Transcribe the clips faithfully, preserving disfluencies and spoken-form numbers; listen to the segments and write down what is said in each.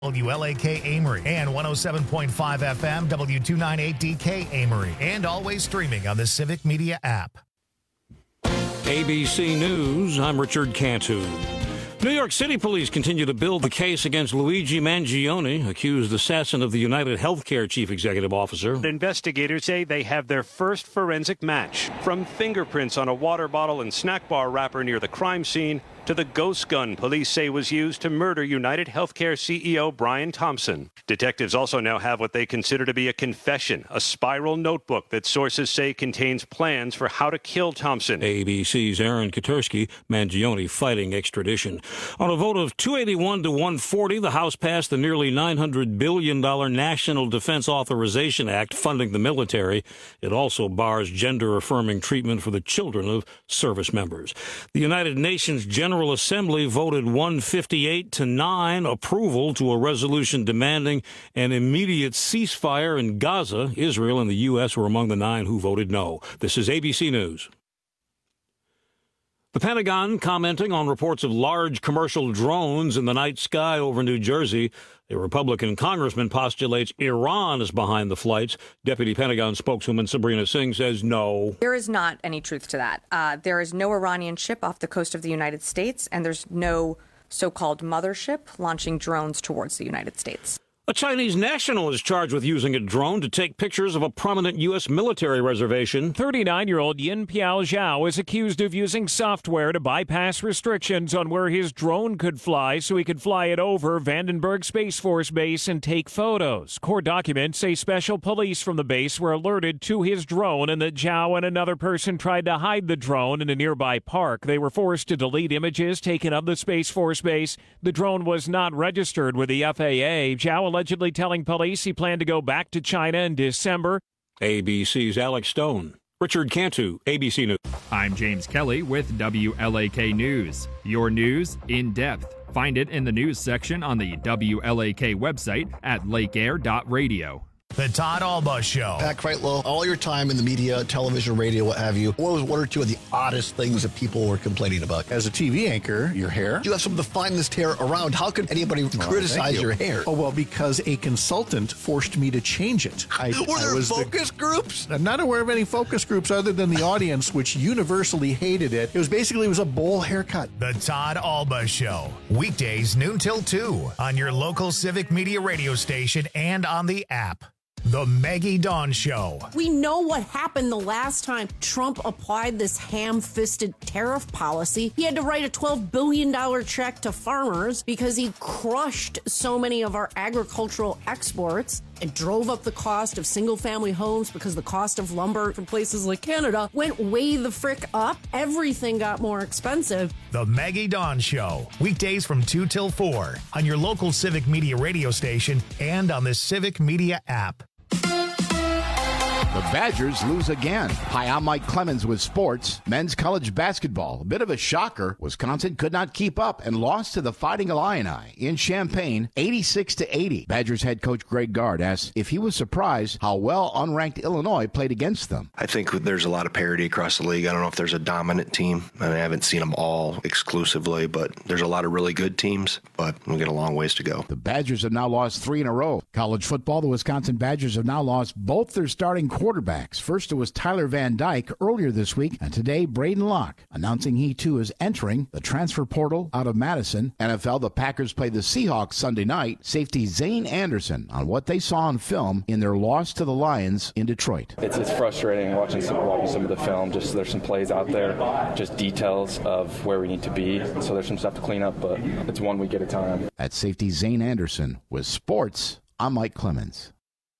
W L A K Amory and one oh seven point five F M W two ninety-eight D K Amory, and always streaming on the Civic Media app. A B C News, I'm Richard Cantu. New York City police continue to build the case against Luigi Mangione, accused assassin of the United Healthcare chief executive officer. Investigators say they have their first forensic match, from fingerprints on a water bottle and snack bar wrapper near the crime scene to the ghost gun police say was used to murder United Healthcare C E O Brian Thompson. Detectives also now have what they consider to be a confession, a spiral notebook that sources say contains plans for how to kill Thompson. A B C's Aaron Katursky, Mangione fighting extradition. On a vote of two eighty-one to one forty, the House passed the nearly nine hundred billion dollars National Defense Authorization Act funding the military. It also bars gender-affirming treatment for the children of service members. The United Nations General General Assembly voted one fifty-eight to nine approval to a resolution demanding an immediate ceasefire in Gaza. Israel and the U S were among the nine who voted no. This is A B C News. The Pentagon commenting on reports of large commercial drones in the night sky over New Jersey. A Republican congressman postulates Iran is behind the flights. Deputy Pentagon spokeswoman Sabrina Singh says no. There is not any truth to that. Uh, there is no Iranian ship off the coast of the United States, and there's no so-called mothership launching drones towards the United States. A Chinese national is charged with using a drone to take pictures of a prominent U S military reservation. thirty-nine-year-old Yin Piao Zhao is accused of using software to bypass restrictions on where his drone could fly so he could fly it over Vandenberg Space Force Base and take photos. Court documents say special police from the base were alerted to his drone and that Zhao and another person tried to hide the drone in a nearby park. They were forced to delete images taken of the Space Force Base. The drone was not registered with the F A A. Zhao allegedly telling police he planned to go back to China in December. A B C's Alex Stone. Richard Cantu, A B C News. I'm James Kelly with W L A K News. Your news in depth. Find it in the news section on the W L A K website at lake air dot radio. The Todd Alba Show. Pat Kreitlow, all your time in the media, television, radio, what have you, what was one or two of the oddest things that people were complaining about? As a T V anchor, your hair. You have some of the finest hair around. How could anybody well, criticize you. your hair? Oh, well, because a consultant forced me to change it. I, were there I was focus the, groups? I'm not aware of any focus groups other than the audience, which universally hated it. It was basically, it was a bowl haircut. The Todd Alba Show. Weekdays, noon till two on your local Civic Media radio station and on the app. The Maggie Dawn Show. We know what happened the last time Trump applied this ham-fisted tariff policy. He had to write a twelve billion dollars check to farmers because he crushed so many of our agricultural exports and drove up the cost of single-family homes because the cost of lumber from places like Canada went way the frick up. Everything got more expensive. The Maggie Dawn Show. Weekdays from two till four on your local Civic Media radio station and on the Civic Media app. The Badgers lose again. Hi, I'm Mike Clemens with sports. Men's college basketball. A bit of a shocker. Wisconsin could not keep up and lost to the Fighting Illini in Champaign, eighty-six to eighty. Badgers head coach Greg Gard asked if he was surprised how well unranked Illinois played against them. I think there's a lot of parity across the league. I don't know if there's a dominant team. I mean, I haven't seen them all exclusively, but there's a lot of really good teams, but we've got a long ways to go. The Badgers have now lost three in a row. College football, the Wisconsin Badgers have now lost both their starting quarterbacks. First, it was Tyler Van Dyke earlier this week, and today, Braden Locke, announcing he too is entering the transfer portal out of Madison. N F L, the Packers play the Seahawks Sunday night. Safety Zane Anderson on what they saw on film in their loss to the Lions in Detroit. It's, it's frustrating watching some, watching some of the film. Just there's some plays out there, just details of where we need to be. So there's some stuff to clean up, but it's one week at a time. At safety Zane Anderson with sports, I'm Mike Clemens.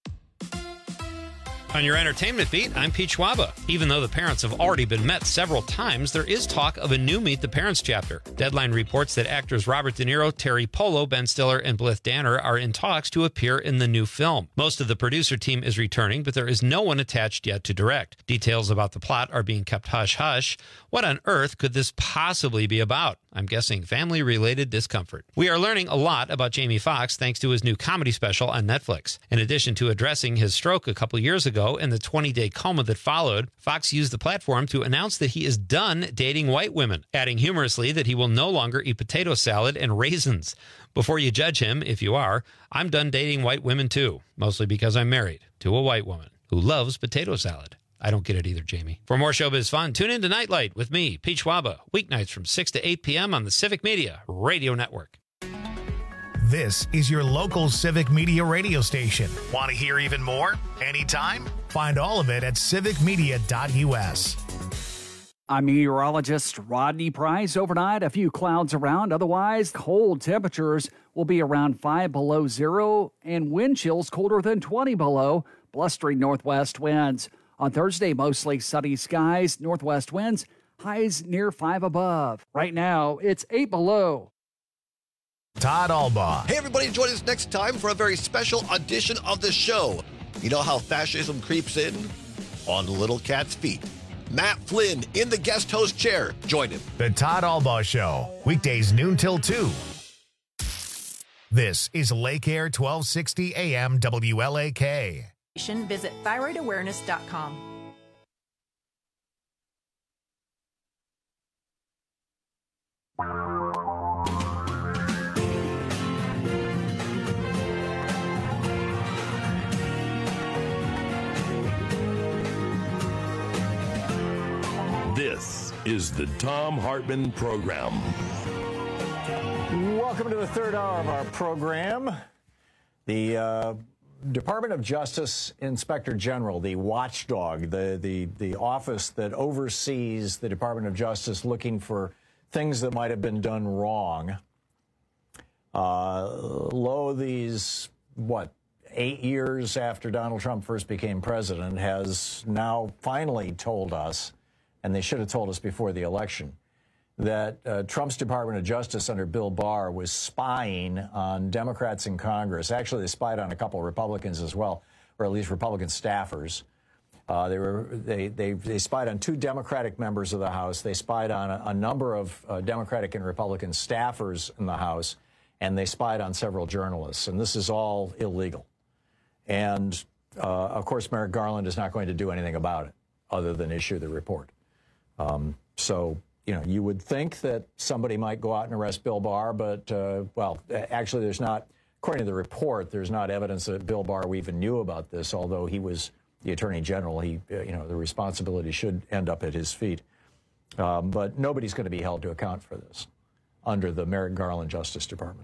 On your entertainment beat, I'm Pete Schwaba. Even though the parents have already been met several times, there is talk of a new Meet the Parents chapter. Deadline reports that actors Robert De Niro, Terry Polo, Ben Stiller, and Blythe Danner are in talks to appear in the new film. Most of the producer team is returning, but there is no one attached yet to direct. Details about the plot are being kept hush-hush. What on earth could this possibly be about? I'm guessing family-related discomfort. We are learning a lot about Jamie Foxx thanks to his new comedy special on Netflix. In addition to addressing his stroke a couple years ago, ago, in the twenty-day coma that followed, Fox used the platform to announce that he is done dating white women, adding humorously that he will no longer eat potato salad and raisins. Before you judge him, if you are, I'm done dating white women too, mostly because I'm married to a white woman who loves potato salad. I don't get it either, Jamie. For more showbiz fun, tune in to Nightlight with me, Pete Schwaba, weeknights from six to eight p.m. on the Civic Media Radio Network. This is your local Civic Media radio station. Want to hear even more? Anytime? Find all of it at civic media dot u s. I'm meteorologist Rodney Price. Overnight, a few clouds around. Otherwise, cold temperatures will be around five below zero and wind chills colder than twenty below. Blustering northwest winds. On Thursday, mostly sunny skies. Northwest winds, highs near five above. Right now, it's eight below. Todd Albaugh. Hey, everybody, join us next time for a very special edition of the show. You know how fascism creeps in? On the little cat's feet. Matt Flynn in the guest host chair. Join him. The Todd Albaugh Show, weekdays noon till two. This is Lake Air twelve sixty A M W L A K. Visit thyroid awareness dot com. This is the Thom Hartmann Program. Welcome to the third hour of our program. The uh, Department of Justice Inspector General, the watchdog, the, the, the office that oversees the Department of Justice looking for things that might have been done wrong. Uh, lo, these, what, eight years after Donald Trump first became president, has now finally told us, and they should have told us before the election, that uh, Trump's Department of Justice under Bill Barr was spying on Democrats in Congress. Actually, they spied on a couple of Republicans as well, or at least Republican staffers. Uh, they were they, they they spied on two Democratic members of the House. They spied on a, a number of uh, Democratic and Republican staffers in the House, and they spied on several journalists. And this is all illegal. And uh, of course, Merrick Garland is not going to do anything about it other than issue the report. Um, so. You know, you would think that somebody might go out and arrest Bill Barr, but, uh, well, actually, there's not, according to the report, there's not evidence that Bill Barr even knew about this, although he was the Attorney General. He, uh, you know, the responsibility should end up at his feet. Um, but nobody's going to be held to account for this under the Merrick Garland Justice Department.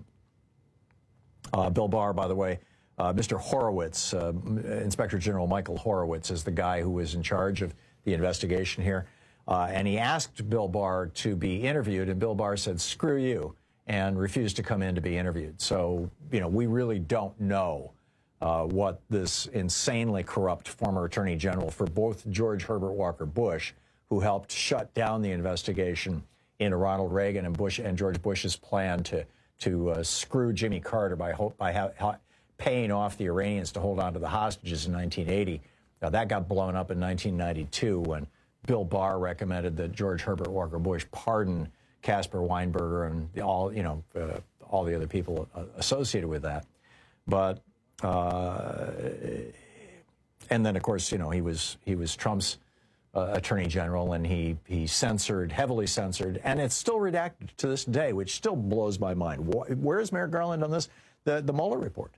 Uh, Bill Barr, by the way, uh, Mister Horowitz, uh, Inspector General Michael Horowitz, is the guy who was in charge of the investigation here. Uh, and he asked Bill Barr to be interviewed, and Bill Barr said, screw you, and refused to come in to be interviewed. So, you know, we really don't know uh, what this insanely corrupt former Attorney General for both George Herbert Walker Bush, who helped shut down the investigation into Ronald Reagan and Bush and George Bush's plan to to uh, screw Jimmy Carter by by ha ha paying off the Iranians to hold on to the hostages in nineteen eighty. Now, that got blown up in nineteen ninety-two when Bill Barr recommended that George Herbert Walker Bush pardon Caspar Weinberger and the, all, you know, uh, all the other people uh, associated with that. But uh, and then, of course, you know, he was he was Trump's uh, Attorney General, and he he censored, heavily censored, and it's still redacted to this day, which still blows my mind. Where is Merrick Garland on this? The the Mueller report.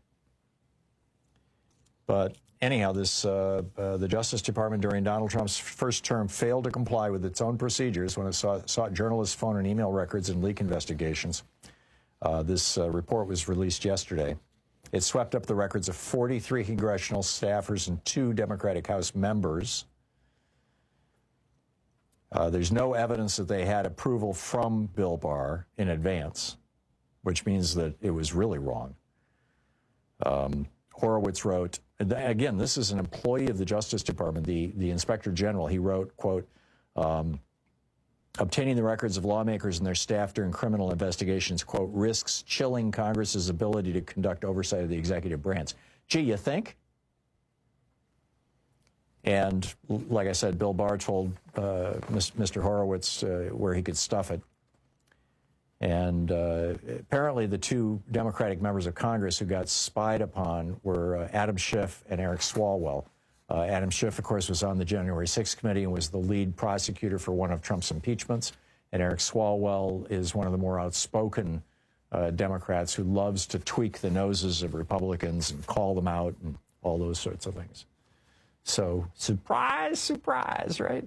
But anyhow, this uh, uh, the Justice Department during Donald Trump's first term failed to comply with its own procedures when it sought, sought journalists' phone and email records in leak investigations. Uh, this uh, report was released yesterday. It swept up the records of forty-three congressional staffers and two Democratic House members. Uh, there's no evidence that they had approval from Bill Barr in advance, which means that it was really wrong. Um, Horowitz wrote, again, this is an employee of the Justice Department, the, the Inspector General. He wrote, quote, um, obtaining the records of lawmakers and their staff during criminal investigations, quote, risks chilling Congress's ability to conduct oversight of the executive branch. Gee, you think? And like I said, Bill Barr told uh, Mister Horowitz uh, where he could stuff it. And uh, apparently the two Democratic members of Congress who got spied upon were uh, Adam Schiff and Eric Swalwell, Uh, Adam Schiff, of course, was on the January sixth committee and was the lead prosecutor for one of Trump's impeachments. And Eric Swalwell is one of the more outspoken uh, Democrats who loves to tweak the noses of Republicans and call them out and all those sorts of things. So, surprise, surprise, right?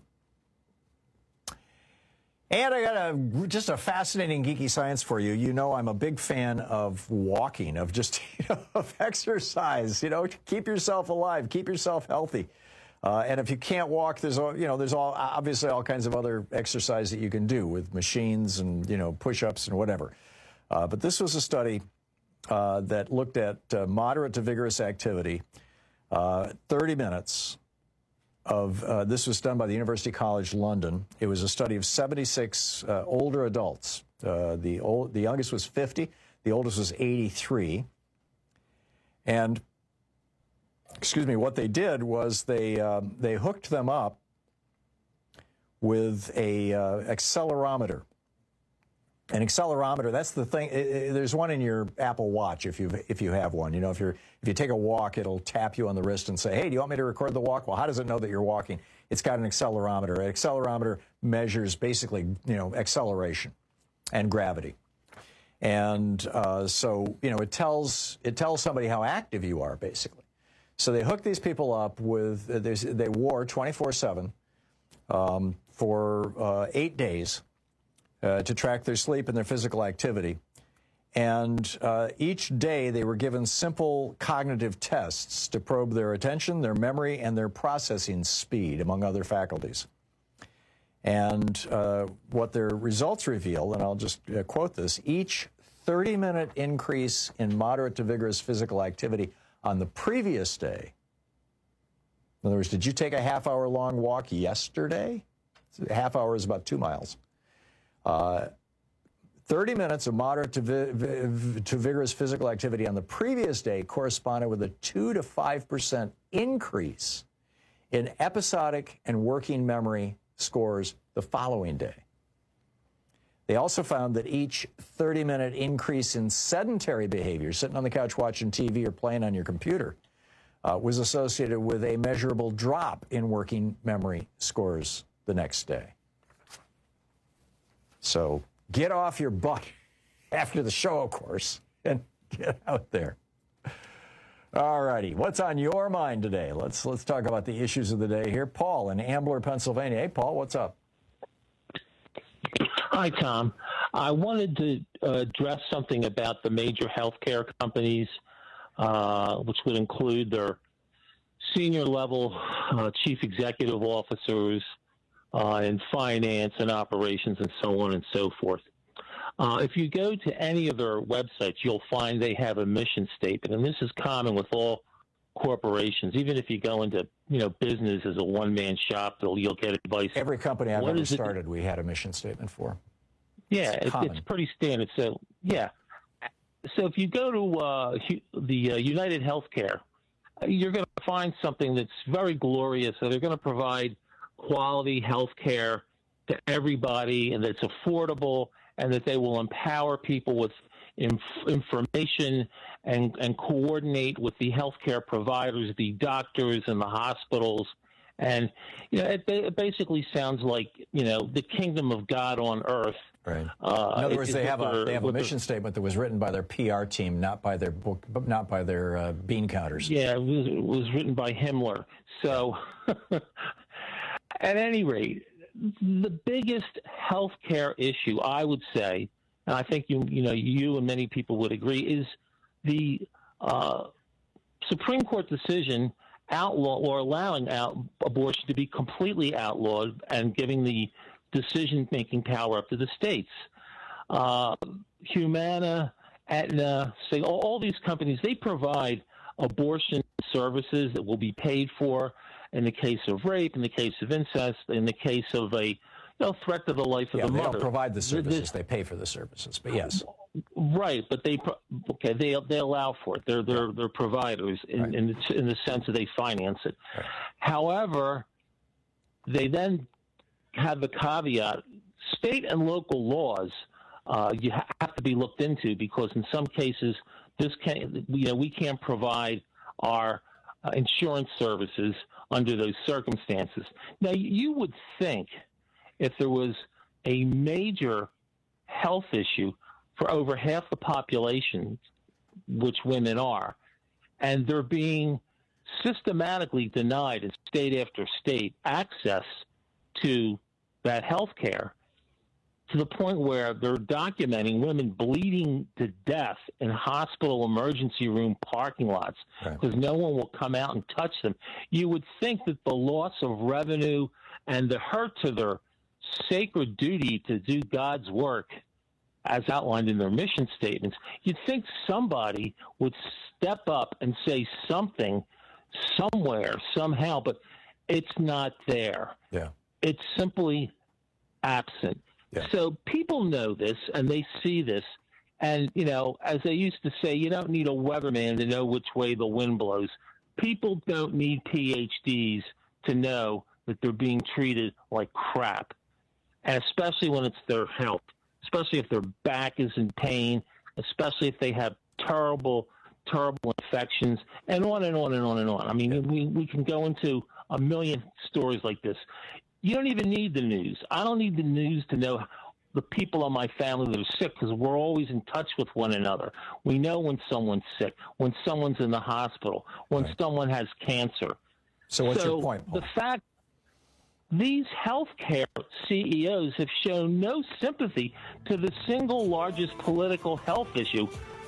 And I got a just a fascinating geeky science for you. You know, I'm a big fan of walking, of just you know, of exercise. You know, keep yourself alive, keep yourself healthy. Uh, and if you can't walk, there's all, you know, there's all obviously all kinds of other exercise that you can do with machines and you know push-ups and whatever. Uh, but this was a study uh, that looked at uh, moderate to vigorous activity, uh, thirty minutes. Of uh, this was done by the University College London. It was a study of seventy-six uh, older adults. Uh, the old, the youngest was fifty. The oldest was eighty-three. And excuse me, what they did was they uh, they hooked them up with a uh, accelerometer. An accelerometer, that's the thing. It, it, there's one in your Apple Watch if you if you have one. You know, if you're if you take a walk, it'll tap you on the wrist and say, "Hey, do you want me to record the walk?" Well, how does it know that you're walking? It's got an accelerometer. An accelerometer measures basically, you know, acceleration and gravity, and uh, so you know it tells it tells somebody how active you are basically. So they hooked these people up with uh, they wore twenty-four seven um, for uh, eight days. Uh, to track their sleep and their physical activity. And uh, each day they were given simple cognitive tests to probe their attention, their memory, and their processing speed, among other faculties. And uh, what their results reveal, and I'll just uh, quote this, each thirty-minute increase in moderate to vigorous physical activity on the previous day. In other words, did you take a half-hour-long walk yesterday? A half hour is about two miles. Uh, thirty minutes of moderate to, vi vi to vigorous physical activity on the previous day corresponded with a two to five percent increase in episodic and working memory scores the following day. They also found that each thirty minute increase in sedentary behavior, sitting on the couch watching T V or playing on your computer, uh, was associated with a measurable drop in working memory scores the next day. So get off your butt after the show, of course, and get out there. All righty. What's on your mind today? Let's let's talk about the issues of the day here. Paul in Ambler, Pennsylvania. Hey, Paul, what's up? Hi, Tom. I wanted to uh, address something about the major healthcare companies, uh, which would include their senior level uh, chief executive officers, Uh, in finance and operations and so on and so forth. Uh, if you go to any of their websites, you'll find they have a mission statement, and this is common with all corporations. Even if you go into, you know, business as a one-man shop, you'll, you'll get advice. Every company I've what ever started, it? we had a mission statement for. Yeah, it's, it's, it's pretty standard. So, yeah. So if you go to uh, the uh, United Healthcare, you're going to find something that's very glorious. So they're going to provide quality health care to everybody, and that's affordable, and that they will empower people with inf- information and, and coordinate with the healthcare providers, the doctors and the hospitals. And, you know, it, it basically sounds like, you know, the kingdom of God on earth. Right. Uh, In other words, they have a they have a mission their, statement that was written by their P R team, not by their book, not by their uh, bean counters. Yeah, it was, it was written by Himmler. So, at any rate, the biggest healthcare issue, I would say, and I think you you know you and many people would agree, is the uh, Supreme Court decision outlaw or allowing out abortion to be completely outlawed and giving the decision-making power up to the states. Uh, Humana, Aetna, say all, all these companies, they provide abortion services that will be paid for in the case of rape, in the case of incest, in the case of a you know, threat to the life of yeah, the they mother. Don't provide the services; this, they pay for the services. But yes, right. But they okay, they they allow for it. They're they're they're providers in right. in, the, in the sense that they finance it. Right. However, they then have the caveat: state and local laws uh, you have to be looked into, because in some cases this can you know we can't provide our uh, insurance services under those circumstances. Now, you would think if there was a major health issue for over half the population, which women are, and they're being systematically denied in state after state access to that health care, to the point where they're documenting women bleeding to death in hospital emergency room parking lots because right. no one will come out and touch them. You would think that the loss of revenue and the hurt to their sacred duty to do God's work, as outlined in their mission statements, you'd think somebody would step up and say something somewhere, somehow, but it's not there. Yeah. It's simply absent. Yeah. So people know this and they see this. And, you know, as they used to say, you don't need a weatherman to know which way the wind blows. People don't need P H Ds to know that they're being treated like crap, and especially when it's their health, especially if their back is in pain, especially if they have terrible, terrible infections, and on and on and on and on. I mean, we, we can go into a million stories like this. You don't even need the news. I don't need the news to know the people in my family that are sick, because we're always in touch with one another. We know when someone's sick, when someone's in the hospital, when right. someone has cancer. So what's so your point, Paul? The fact these healthcare C E Os have shown no sympathy to the single largest political health issue,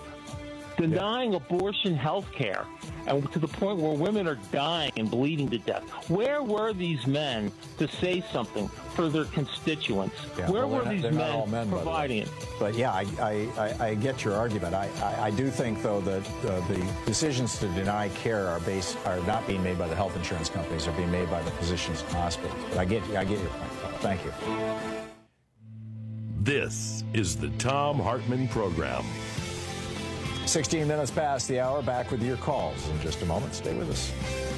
denying yeah. abortion health care, and to the point where women are dying and bleeding to death. Where were these men to say something for their constituents? Yeah, where well, were not, these men, men providing it? But yeah, I, I, I, I get your argument. I, I, I do think, though, that uh, the decisions to deny care are based are not being made by the health insurance companies; they're being made by the physicians and hospitals. But I get, I get your point. Thank you. This is the Thom Hartmann Program. sixteen minutes past the hour. Back with your calls in just a moment. Stay with us.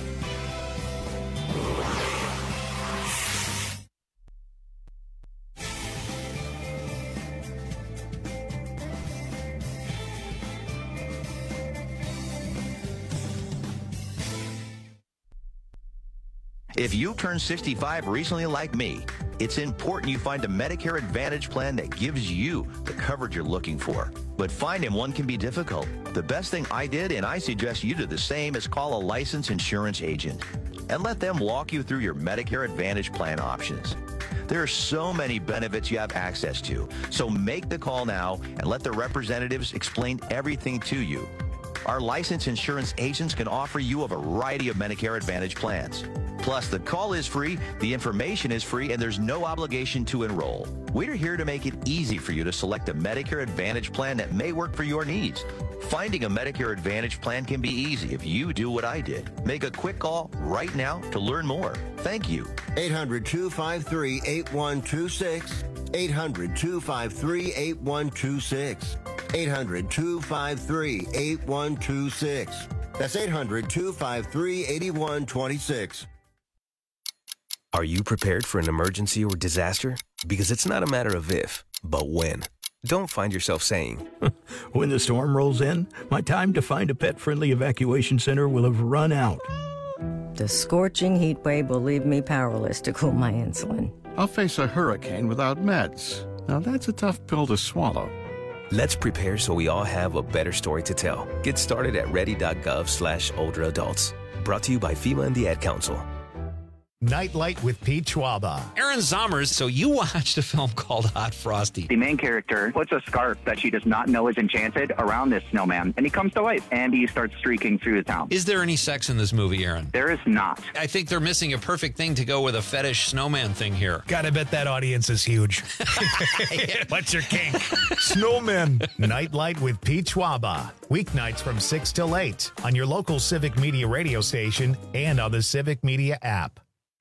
If you turned sixty-five recently like me, it's important you find a Medicare Advantage plan that gives you the coverage you're looking for. But finding one can be difficult. The best thing I did, and I suggest you do the same, is call a licensed insurance agent and let them walk you through your Medicare Advantage plan options. There are so many benefits you have access to, so make the call now and let the representatives explain everything to you. Our licensed insurance agents can offer you a variety of Medicare Advantage plans. Plus, the call is free, the information is free, and there's no obligation to enroll. We're here to make it easy for you to select a Medicare Advantage plan that may work for your needs. Finding a Medicare Advantage plan can be easy if you do what I did. Make a quick call right now to learn more. Thank you. eight hundred, two five three, eight one two six. eight hundred, two five three, eight one two six. eight hundred, two five three, eight one two six. That's eight hundred, two five three, eight one two six. Are you prepared for an emergency or disaster? Because it's not a matter of if, but when. Don't find yourself saying, when the storm rolls in, my time to find a pet-friendly evacuation center will have run out. The scorching heat wave will leave me powerless to cool my insulin. I'll face a hurricane without meds. Now that's a tough pill to swallow. Let's prepare so we all have a better story to tell. Get started at ready.gov slash older adults. Brought to you by FEMA and the Ad Council. Nightlight with Pete Schwaba. Aaron Zommers, so you watched a film called Hot Frosty. The main character puts a scarf that she does not know is enchanted around this snowman, and he comes to life, and he starts streaking through the town. Is there any sex in this movie, Aaron? There is not. I think they're missing a perfect thing to go with a fetish snowman thing here. Gotta bet that audience is huge. What's your kink? Snowmen. Nightlight with Pete Schwaba. Weeknights from six till eight on your local Civic Media radio station and on the Civic Media app.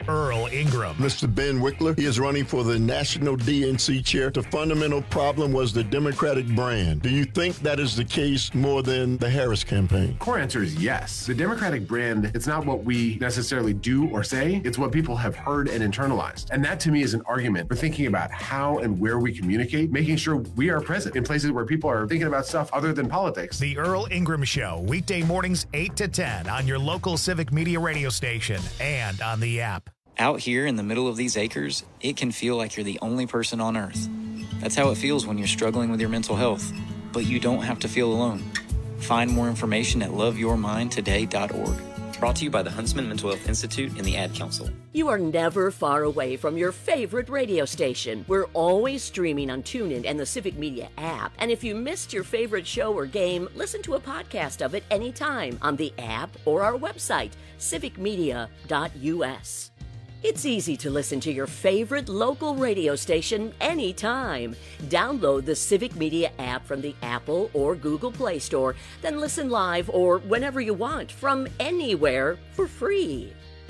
Earl Ingram. Mister Ben Wickler, he is running for the National D N C chair. The fundamental problem was the Democratic brand. Do you think that is the case more than the Harris campaign? Core answer is yes. The Democratic brand, it's not what we necessarily do or say, it's what people have heard and internalized. And that to me is an argument for thinking about how and where we communicate, making sure we are present in places where people are thinking about stuff other than politics. The Earl Ingram Show, weekday mornings eight to ten on your local Civic Media radio station and on the app. Out here in the middle of these acres, it can feel like you're the only person on earth. That's how it feels when you're struggling with your mental health. But you don't have to feel alone. Find more information at love your mind today dot org. Brought to you by the Huntsman Mental Health Institute and the Ad Council. You are never far away from your favorite radio station. We're always streaming on TuneIn and the Civic Media app. And if you missed your favorite show or game, listen to a podcast of it anytime on the app or our website, civic media dot u s. It's easy to listen to your favorite local radio station anytime. Download the Civic Media app from the Apple or Google Play Store, then listen live or whenever you want from anywhere for free.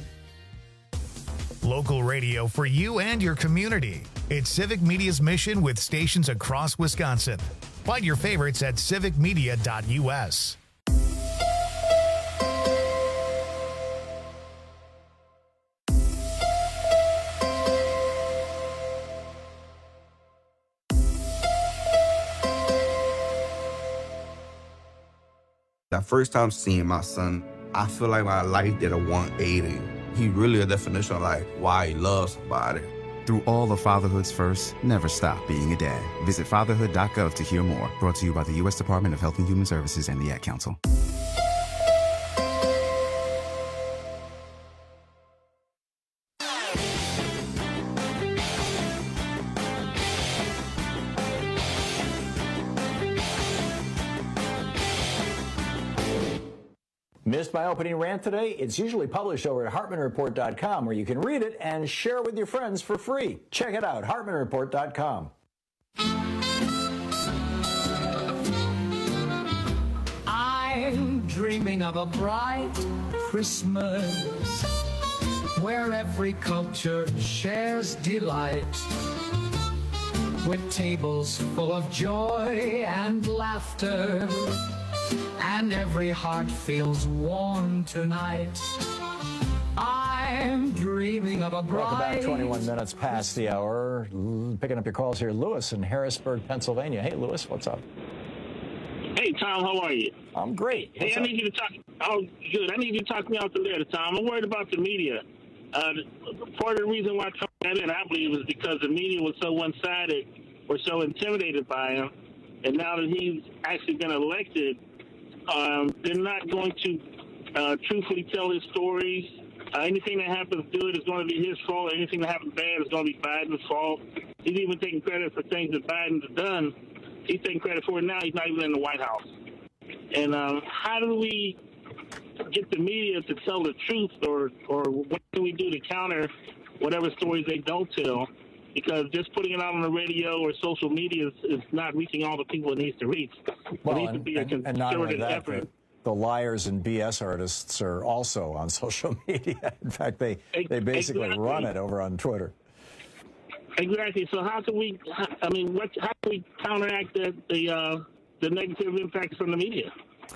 Local radio for you and your community. It's Civic Media's mission with stations across Wisconsin. Find your favorites at civic media dot u s. That first time seeing my son, I feel like my life did a one eighty. He really a definition of like why he loves somebody. Through all of fatherhood's first, never stop being a dad. Visit fatherhood dot gov to hear more. Brought to you by the U S Department of Health and Human Services and the Ad Council. Missed my opening rant today? It's usually published over at hartman report dot com, where you can read it and share it with your friends for free. Check it out, hartman report dot com. I'm dreaming of a bright Christmas where every culture shares delight, with tables full of joy and laughter, and every heart feels warm tonight. I'm dreaming of a bright... Welcome back, twenty-one minutes past the hour. Picking up your calls here, Lewis in Harrisburg, Pennsylvania. Hey, Lewis, what's up? Hey, Tom, how are you? I'm great. Hey, What's I up? need you to talk... Oh, good. I need you to talk me out the letter, Tom. I'm worried about the media. Uh, part of the reason why Trump got in, I believe, was because the media was so one-sided, or so intimidated by him, and now that he's actually been elected, Um, they're not going to uh, truthfully tell his stories. Uh, anything that happens good is going to be his fault. Anything that happens bad is going to be Biden's fault. He's even taking credit for things that Biden's done. He's taking credit for it now. He's not even in the White House. And um, how do we get the media to tell the truth, or, or what do we do to counter whatever stories they don't tell? Because just putting it out on the radio or social media is, is not reaching all the people it needs to reach. Well, it needs and, to be a and, and not only concerted that, effort. but the liars and B S artists are also on social media. In fact, they, they basically Exactly. run it over on Twitter. Exactly. So how can we? I mean, what? How can we counteract the the, uh, the negative impacts from the media?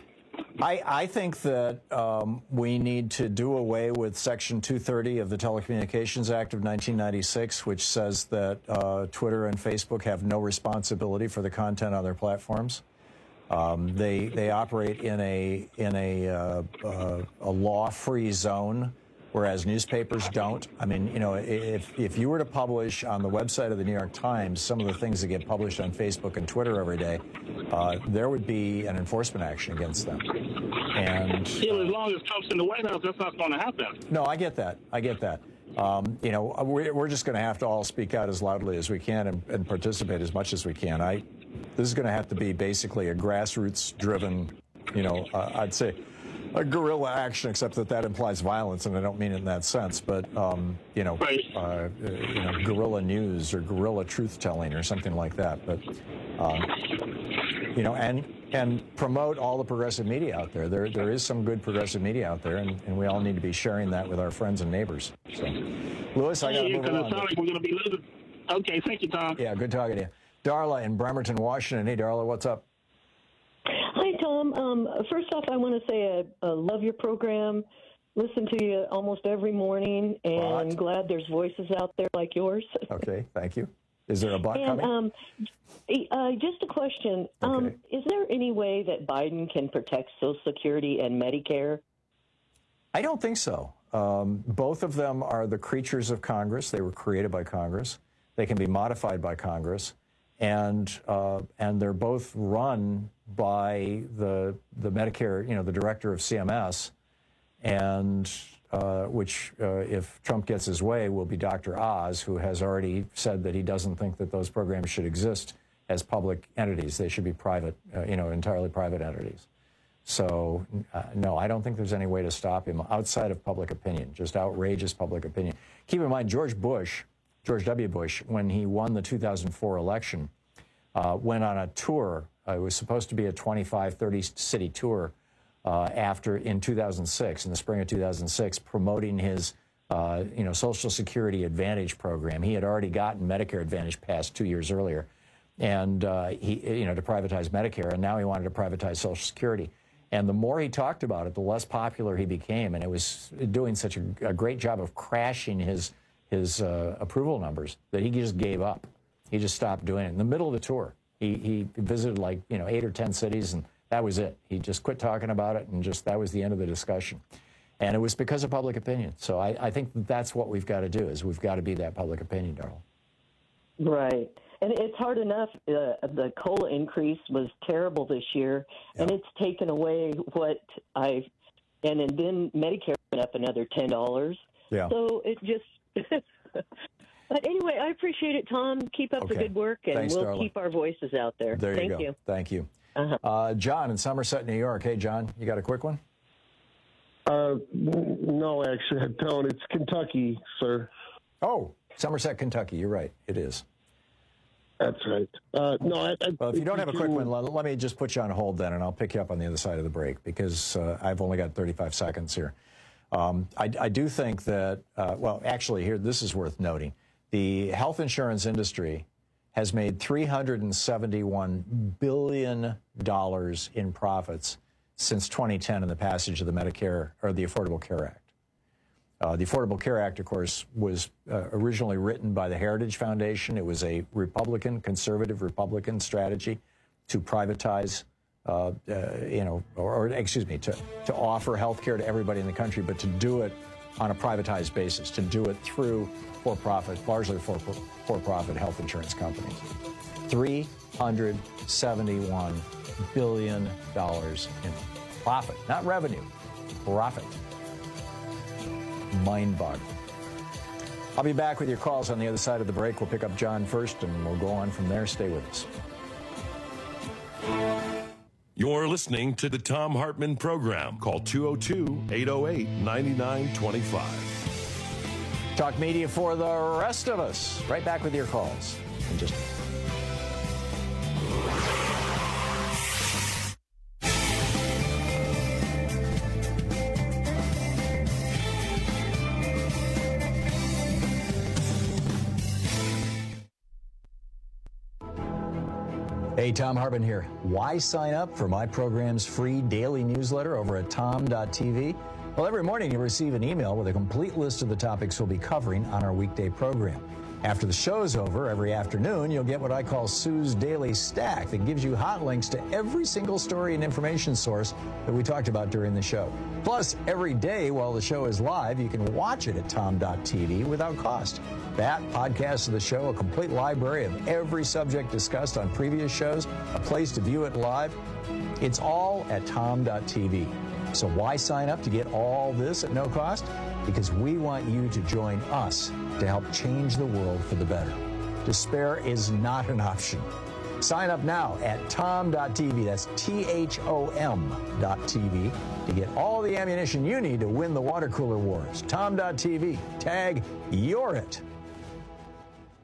I, I think that um, we need to do away with Section two thirty of the Telecommunications Act of nineteen ninety-six, which says that uh, Twitter and Facebook have no responsibility for the content on their platforms. Um, they they operate in a in a uh, uh, a law-free zone, whereas newspapers don't. I mean, you know, if if you were to publish on the website of the New York Times some of the things that get published on Facebook and Twitter every day, uh, there would be an enforcement action against them. And Yeah, but as long as Trump's in the White House, that's not going to happen. no, I get that. I get that. Um, you know, we're, we're just going to have to all speak out as loudly as we can and, and participate as much as we can. I, this is going to have to be basically a grassroots-driven, you know, uh, I'd say a guerrilla action, except that that implies violence, and I don't mean it in that sense. But um, you know, uh, you know, guerrilla news or guerrilla truth-telling or something like that. But um, you know, and and promote all the progressive media out there. There there is some good progressive media out there, and, and we all need to be sharing that with our friends and neighbors. So. Lewis, I got to yeah, move because on. it sounds like we're going to be losing. Okay, thank you, Tom. Yeah, good talking to you. Darla in Bremerton, Washington. Hey, Darla, what's up? Hi, Tom. Um, first off, I want to say I uh, love your program. Listen to you almost every morning, and What? glad there's voices out there like yours. Okay, thank you. Is there a butt And coming? um, uh, just a question. Um, is there any way that Biden can protect Social Security and Medicare? I don't think so. Um, both of them are the creatures of Congress. They were created by Congress. They can be modified by Congress. And uh, and they're both run by the the Medicare, you know, the director of C M S, and uh, which, uh, if Trump gets his way, will be Doctor Oz, who has already said that he doesn't think that those programs should exist as public entities. They should be private, uh, you know, entirely private entities. So, uh, no, I don't think there's any way to stop him outside of public opinion, just outrageous public opinion. Keep in mind, George Bush, George W. Bush, when he won the two thousand four election, uh, went on a tour. Uh, it was supposed to be a twenty-five, thirty city tour uh, after in two thousand six, in the spring of two thousand six, promoting his uh, you know, Social Security Advantage program. He had already gotten Medicare Advantage passed two years earlier, and uh, he, you know, to privatize Medicare, and now he wanted to privatize Social Security. And the more he talked about it, the less popular he became, and it was doing such a, a great job of crashing his his uh, approval numbers that he just gave up. He just stopped doing it in the middle of the tour. He he visited like you know eight or ten cities, and that was it. He just quit talking about it, and just that was the end of the discussion. And it was because of public opinion. So I, I think that that's what we've got to do, is we've got to be that public opinion, Darla. Right. And it's hard enough. Uh, the COLA increase was terrible this year, yeah. and it's taken away what I, and, and then Medicare went up another ten dollars. Yeah. So it just, but anyway, I appreciate it, Tom. Keep up Okay. the good work, and Thanks, we'll Darla. keep our voices out there. There Thank you go. you. Thank you. Uh-huh. Uh, John in Somerset, New York. Hey, John, you got a quick one? Uh, no, actually, I don't. It's Kentucky, sir. Oh, Somerset, Kentucky. You're right. It is. That's right. Uh, no, I, I, Well, if you don't have a quick one, let, let me just put you on hold then, and I'll pick you up on the other side of the break, because uh, I've only got thirty-five seconds here. Um, I, I do think that, uh, well, actually, here, this is worth noting. The health insurance industry has made three hundred seventy-one billion dollars in profits since twenty ten in the passage of the Medicare, or the Affordable Care Act. Uh, the Affordable Care Act, of course, was uh, originally written by the Heritage Foundation. It was a Republican, conservative Republican strategy to privatize, uh, uh, you know, or, or excuse me, to, to offer health care to everybody in the country, but to do it on a privatized basis, to do it through for-profit, largely for, for-profit health insurance companies. three hundred seventy-one billion dollars in profit, not revenue, profit. Mind-boggling. I'll be back with your calls on the other side of the break. We'll pick up John first, and we'll go on from there. Stay with us. You're listening to the Thom Hartmann Program. Call two oh two, eight oh eight, nine nine two five. Talk media for the rest of us. Right back with your calls in just a minute. Hey, Thom Hartmann here. Why sign up for my program's free daily newsletter over at tom dot t v? Well, every morning you'll receive an email with a complete list of the topics we'll be covering on our weekday program. After the show's over, every afternoon, you'll get what I call Sue's Daily Stack that gives you hot links to every single story and information source that we talked about during the show. Plus, every day while the show is live, you can watch it at tom dot t v without cost. That, podcasts of the show, a complete library of every subject discussed on previous shows, a place to view it live. It's all at tom dot t v. So why sign up to get all this at no cost? Because we want you to join us to help change the world for the better. Despair is not an option. Sign up now at tom dot t v. That's T H O M dot T V to get all the ammunition you need to win the water cooler wars. tom dot t v. Tag, you're it.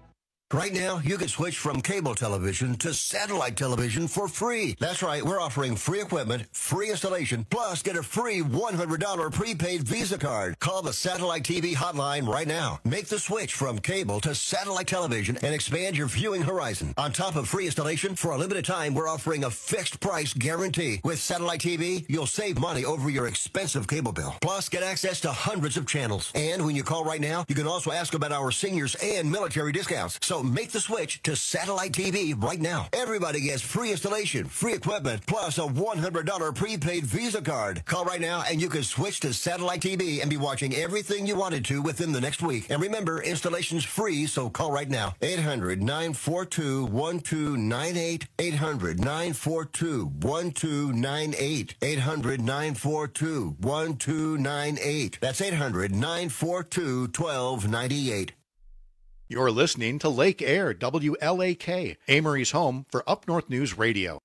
Right now, you can switch from cable television to satellite television for free. That's right, we're offering free equipment, free installation, plus get a free one hundred dollars prepaid Visa card. Call the Satellite T V hotline right now. Make the switch from cable to satellite television and expand your viewing horizon. On top of free installation, for a limited time, we're offering a fixed price guarantee. With Satellite T V, you'll save money over your expensive cable bill. Plus, get access to hundreds of channels. And when you call right now, you can also ask about our seniors and military discounts. So make the switch to Satellite T V right now. Everybody gets free installation, free equipment, plus a one hundred dollars prepaid Visa card. Call right now and you can switch to Satellite T V and be watching everything you wanted to within the next week. And remember, installation's free, so call right now. eight hundred, nine four two, one two nine eight. eight hundred, nine four two, one two nine eight. eight hundred, nine four two, one two nine eight. That's eight hundred, nine four two, one two nine eight. You're listening to Lake Air, W L A K, Amory's home for Up North News Radio.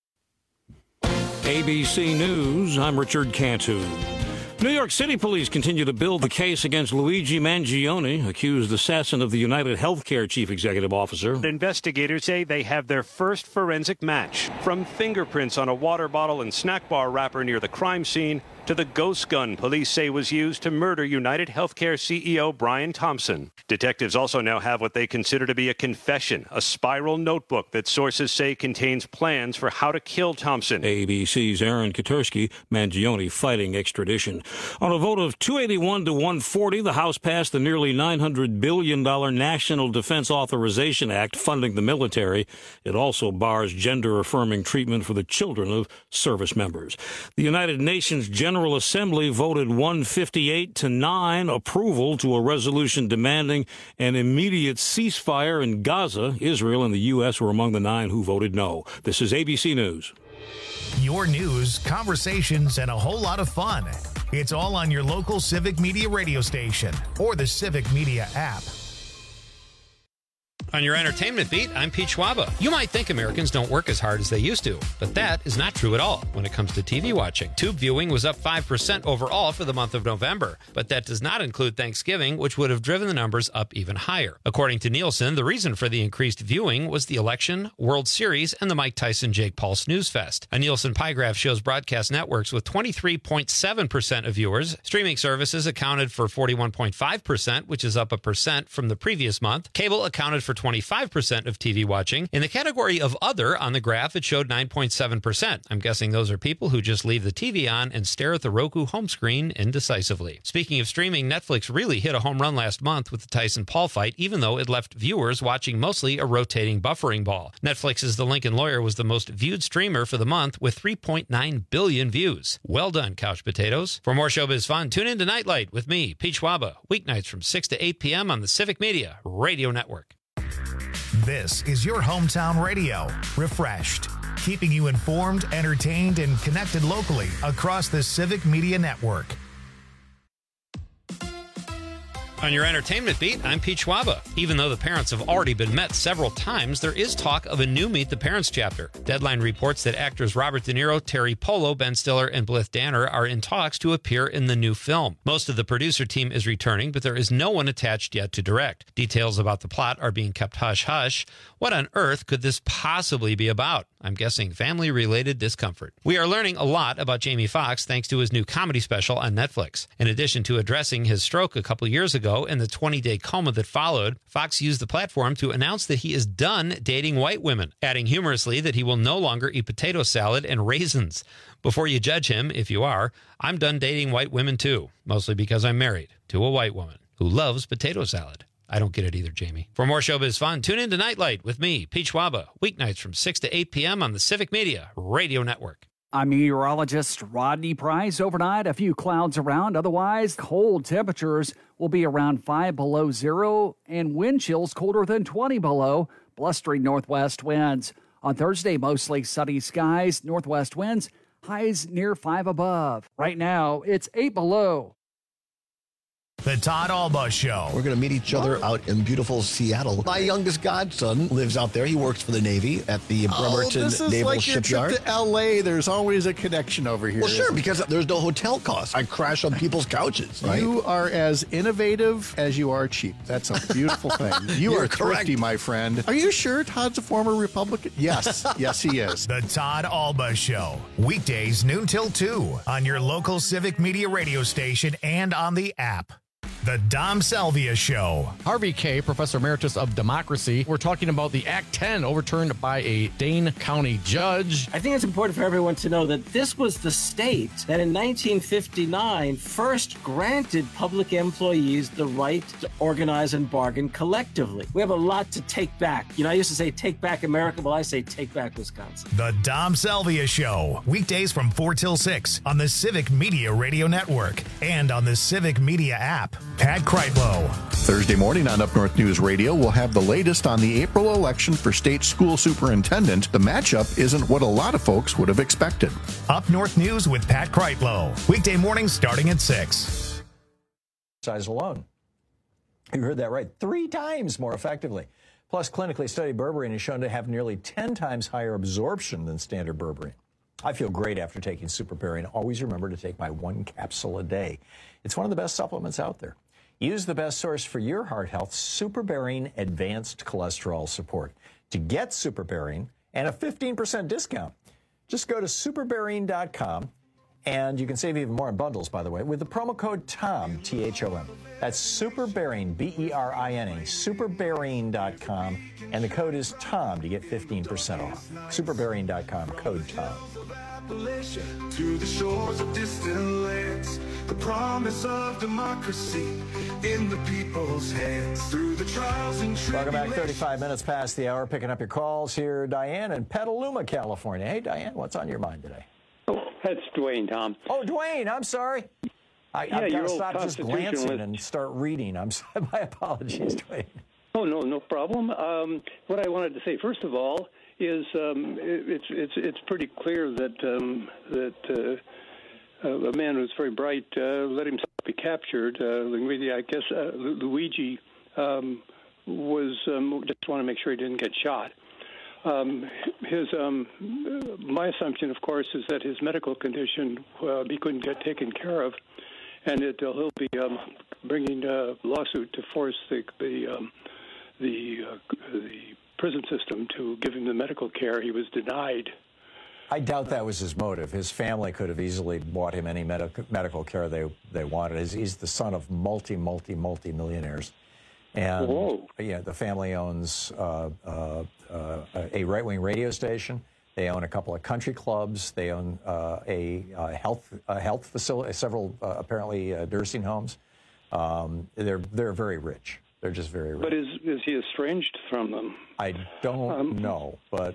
A B C News, I'm Richard Cantu. New York City police continue to build the case against Luigi Mangione, accused assassin of the United Healthcare chief executive officer. Investigators say they have their first forensic match, from fingerprints on a water bottle and snack bar wrapper near the crime scene to the ghost gun police say was used to murder United Healthcare C E O Brian Thompson. Detectives also now have what they consider to be a confession, a spiral notebook that sources say contains plans for how to kill Thompson. A B C's Aaron Katursky, Mangione fighting extradition. On a vote of two eighty-one to one forty, the House passed the nearly nine hundred billion dollars National Defense Authorization Act funding the military. It also bars gender-affirming treatment for the children of service members. The United Nations General Assembly voted one fifty-eight to nine approval to a resolution demanding an immediate ceasefire in Gaza. Israel and the U S were among the nine who voted no. This is A B C News. Your news, conversations, and a whole lot of fun. It's all on your local Civic Media radio station or the Civic Media app. On your entertainment beat, I'm Pete Schwaba. You might think Americans don't work as hard as they used to, but that is not true at all when it comes to T V watching. Tube viewing was up five percent overall for the month of November, but that does not include Thanksgiving, which would have driven the numbers up even higher. According to Nielsen, the reason for the increased viewing was the election, World Series, and the Mike Tyson-Jake Paul Snooze Fest. A Nielsen pie graph shows broadcast networks with twenty-three point seven percent of viewers. Streaming services accounted for forty-one point five percent, which is up a percent from the previous month. Cable accounted for twenty-five percent of T V watching. In the category of other on the graph, it showed nine point seven percent. I'm guessing those are people who just leave the T V on and stare at the Roku home screen indecisively. Speaking of streaming, Netflix really hit a home run last month with the Tyson-Paul fight, even though it left viewers watching mostly a rotating buffering ball. Netflix's The Lincoln Lawyer was the most viewed streamer for the month with three point nine billion views. Well done, couch potatoes. For more showbiz fun, tune in to Nightlight with me, Pete Schwaba, weeknights from six to eight p.m. on the Civic Media Radio Network. This is your hometown radio, refreshed, keeping you informed, entertained, and connected locally across the Civic Media Network. On your entertainment beat, I'm Pete Schwaba. Even though the parents have already been met several times, there is talk of a new Meet the Parents chapter. Deadline reports that actors Robert De Niro, Terry Polo, Ben Stiller, and Blythe Danner are in talks to appear in the new film. Most of the producer team is returning, but there is no one attached yet to direct. Details about the plot are being kept hush-hush. What on earth could this possibly be about? I'm guessing family-related discomfort. We are learning a lot about Jamie Foxx thanks to his new comedy special on Netflix. In addition to addressing his stroke a couple years ago and the twenty-day coma that followed, Foxx used the platform to announce that he is done dating white women, adding humorously that he will no longer eat potato salad and raisins. Before you judge him, if you are, I'm done dating white women too, mostly because I'm married to a white woman who loves potato salad. I don't get it either, Jamie. For more showbiz fun, tune in to Nightlight with me, Pete Schwaba, weeknights from six to eight p.m. on the Civic Media Radio Network. I'm meteorologist Rodney Price. Overnight, a few clouds around. Otherwise, cold temperatures will be around five below zero and wind chills colder than twenty below. Blustering northwest winds. On Thursday, mostly sunny skies. Northwest winds, highs near five above. Right now, it's eight below. The Todd Alba Show. We're going to meet each other out in beautiful Seattle. My youngest godson lives out there. He works for the Navy at the Bremerton oh, this is Naval like your Shipyard. Trip to L A. There's always a connection over here. Well, sure, because there's no hotel costs. I crash on people's couches. Right? You are as innovative as you are cheap. That's a beautiful thing. You You're are thrifty, correct. my friend. Are you sure Todd's a former Republican? Yes. Yes, he is. The Todd Alba Show. Weekdays noon till two on your local Civic Media radio station and on the app. The Dom Salvia Show. Harvey Kaye, Professor Emeritus of Democracy. We're talking about the Act ten overturned by a Dane County judge. I think it's important for everyone to know that this was the state that in nineteen fifty-nine first granted public employees the right to organize and bargain collectively. We have a lot to take back. You know, I used to say take back America. Well, I say take back Wisconsin. The Dom Salvia Show. Weekdays from four till six on the Civic Media Radio Network and on the Civic Media app. Pat Kreitlow. Thursday morning on Up North News Radio, we'll have the latest on the April election for state school superintendent. The matchup isn't what a lot of folks would have expected. Up North News with Pat Kreitlow. Weekday mornings starting at six. Size alone. You heard that right. Three times more effectively. Plus, clinically studied berberine is shown to have nearly ten times higher absorption than standard berberine. I feel great after taking Superberine. Always remember to take my one capsule a day. It's one of the best supplements out there. Use the best source for your heart health, Superberine Advanced Cholesterol Support. To get Superberine and a fifteen percent discount, just go to superberine dot com, and you can save even more on bundles, by the way, with the promo code TOM, T H O M. That's Superberine, B E R I N A, superberine dot com, and the code is TOM to get fifteen percent off. superberine dot com, code TOM. To the shores of distant lands, the promise of democracy in the people's hands. Through the trials and Welcome back, thirty-five minutes past the hour, picking up your calls here. Diane in Petaluma, California. Hey, Diane, what's on your mind today? Oh, that's Dwayne, Tom. Oh, Dwayne, I'm sorry. I, Yeah, I've got your to old stop just glancing constitutionalist. and start reading. I'm sorry. My apologies, Dwayne. Oh, no, no problem. Um, what I wanted to say, first of all, is um, it, it's it's it's pretty clear that um, that uh, uh, a man who's very bright uh, let himself be captured. Uh, Luigi, I guess uh, Luigi um, was um, just want to make sure he didn't get shot. Um, his um, my assumption, of course, is that his medical condition uh, he couldn't get taken care of, and it, uh, he'll be um, bringing a lawsuit to force the the um, the, uh, the prison system to give him the medical care he was denied. I doubt that was his motive. His family could have easily bought him any medical medical care they they wanted. He's, he's the son of multi, multi, multi millionaires, and Whoa. yeah, the family owns uh, uh, uh, a right-wing radio station. They own a couple of country clubs. They own uh, a, a health a health facility, several uh, apparently uh, nursing homes. Um, they're they're very rich. They're just very rich. But is is he estranged from them? I don't Um, know, but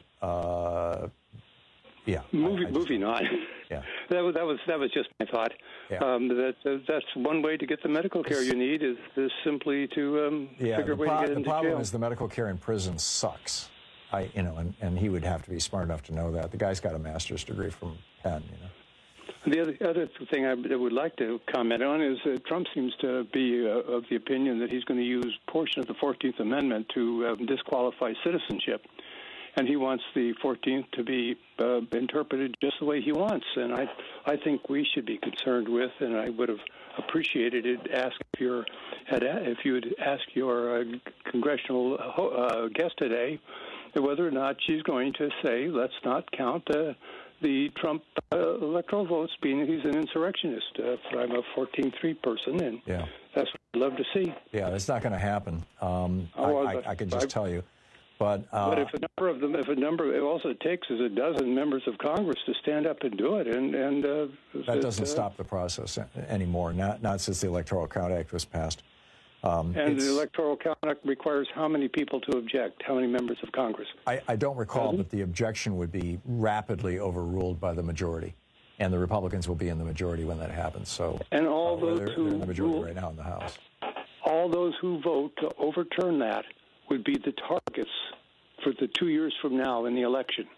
uh, yeah. Movie, I- I just- moving on. Yeah. That was that was that was just my thought. Yeah. Um, that that's one way to get the medical care you need is, is simply to um, Yeah, figure the, a way pro- to get the into problem jail. is the medical care in prison sucks. I, you know, and, and he would have to be smart enough to know that. The guy's got a master's degree from Penn, you know. The other, other thing I would like to comment on is that Trump seems to be uh, of the opinion that he's going to use a portion of the fourteenth Amendment to um, disqualify citizenship. And he wants the fourteenth to be uh, interpreted just the way he wants. And I I think we should be concerned with, and I would have appreciated it, ask if, you're, had, if you would ask your uh, congressional uh, guest today whether or not she's going to say, let's not count uh, the Trump uh, electoral votes, being he's an insurrectionist. Uh, I'm a fourteen three person, and Yeah. that's what I'd love to see. Yeah, that's not going to happen. Um, Oh, I, I, but I can just I- tell you. But, uh, but if a number of them, if a number, all it takes is a dozen members of Congress to stand up and do it, and and uh, that it, doesn't uh, stop the process a- anymore, not, not since the Electoral Count Act was passed. Um, And it's- the Electoral Count Act requires how many people to object? How many members of Congress? I, I don't recall, Doesn't? but the objection would be rapidly overruled by the majority, and the Republicans will be in the majority when that happens. So, And all uh, those they're, who they're in the majority rule- right now in the House. All those who vote to overturn that would be the targets for the two years from now in the election.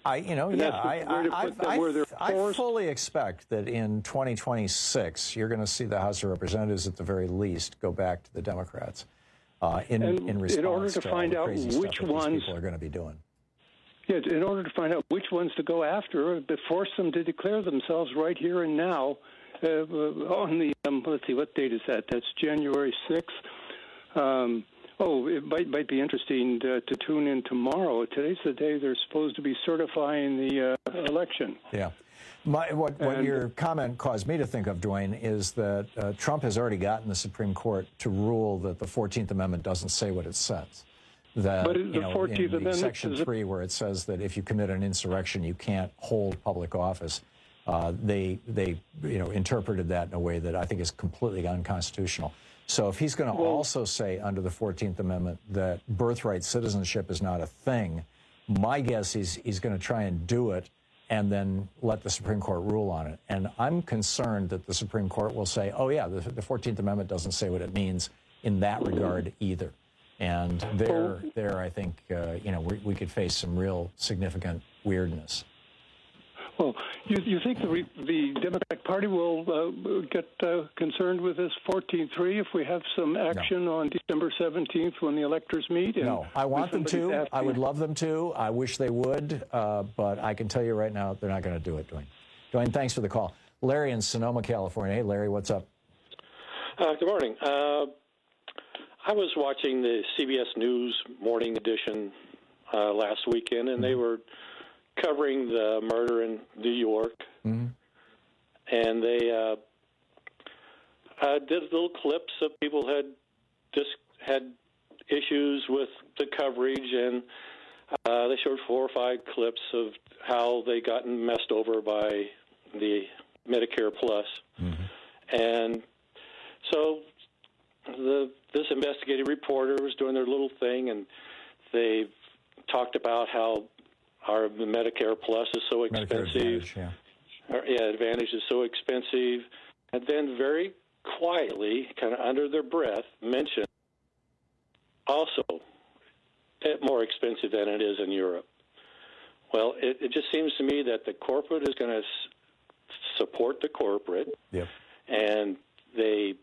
I, you know, And yeah, that's I, where to I, put them, I, where they're I, I forced. fully expect that in twenty twenty-six, you're going to see the House of Representatives, at the very least, go back to the Democrats uh, in, And in response in order to to find all the out crazy which stuff that ones- these people are going to be doing. Yeah, in order to find out which ones to go after, but force them to declare themselves right here and now uh, on the, um, let's see, what date is that? That's January sixth. Um, oh, it might, might be interesting to, to tune in tomorrow. Today's the day they're supposed to be certifying the uh, election. Yeah. My, what what And- your comment caused me to think of, Dwayne, is that uh, Trump has already gotten the Supreme Court to rule that the fourteenth Amendment doesn't say what it says. That, But you the know, fourteenth in the Amendment Section is a- three, where it says that if you commit an insurrection, you can't hold public office, uh, they, they you know, interpreted that in a way that I think is completely unconstitutional. So if he's going to also say under the fourteenth Amendment that birthright citizenship is not a thing, my guess is he's going to try and do it and then let the Supreme Court rule on it. And I'm concerned that the Supreme Court will say, oh, yeah, the, the fourteenth Amendment doesn't say what it means in that regard either. And there, there, I think, uh, you know, we, we could face some real significant weirdness. Well, you, you think the, re, the Democratic Party will uh, get uh, concerned with this fourteen three if we have some action no. on December seventeenth when the electors meet? And no, I want them to. Asking... I would love them to. I wish they would. Uh, but I can tell you right now, they're not going to do it, Dwayne. Dwayne, thanks for the call. Larry in Sonoma, California. Hey, Larry, what's up? Uh, good morning. Uh, I was watching the C B S News morning edition uh, last weekend, and mm-hmm. they were covering the murder in New York, mm-hmm. and they uh, uh, did little clips of people had just had issues with the coverage, and uh, they showed four or five clips of how they gotten messed over by the Medicare Plus, mm-hmm. and so the this investigative reporter was doing their little thing, and they talked about how our Medicare Plus is so expensive. Advantage, yeah. Our, yeah, Advantage is so expensive. And then very quietly, kind of under their breath, mentioned also more expensive than it is in Europe. Well, it, it just seems to me that the corporate is going to s- support the corporate, yep. and they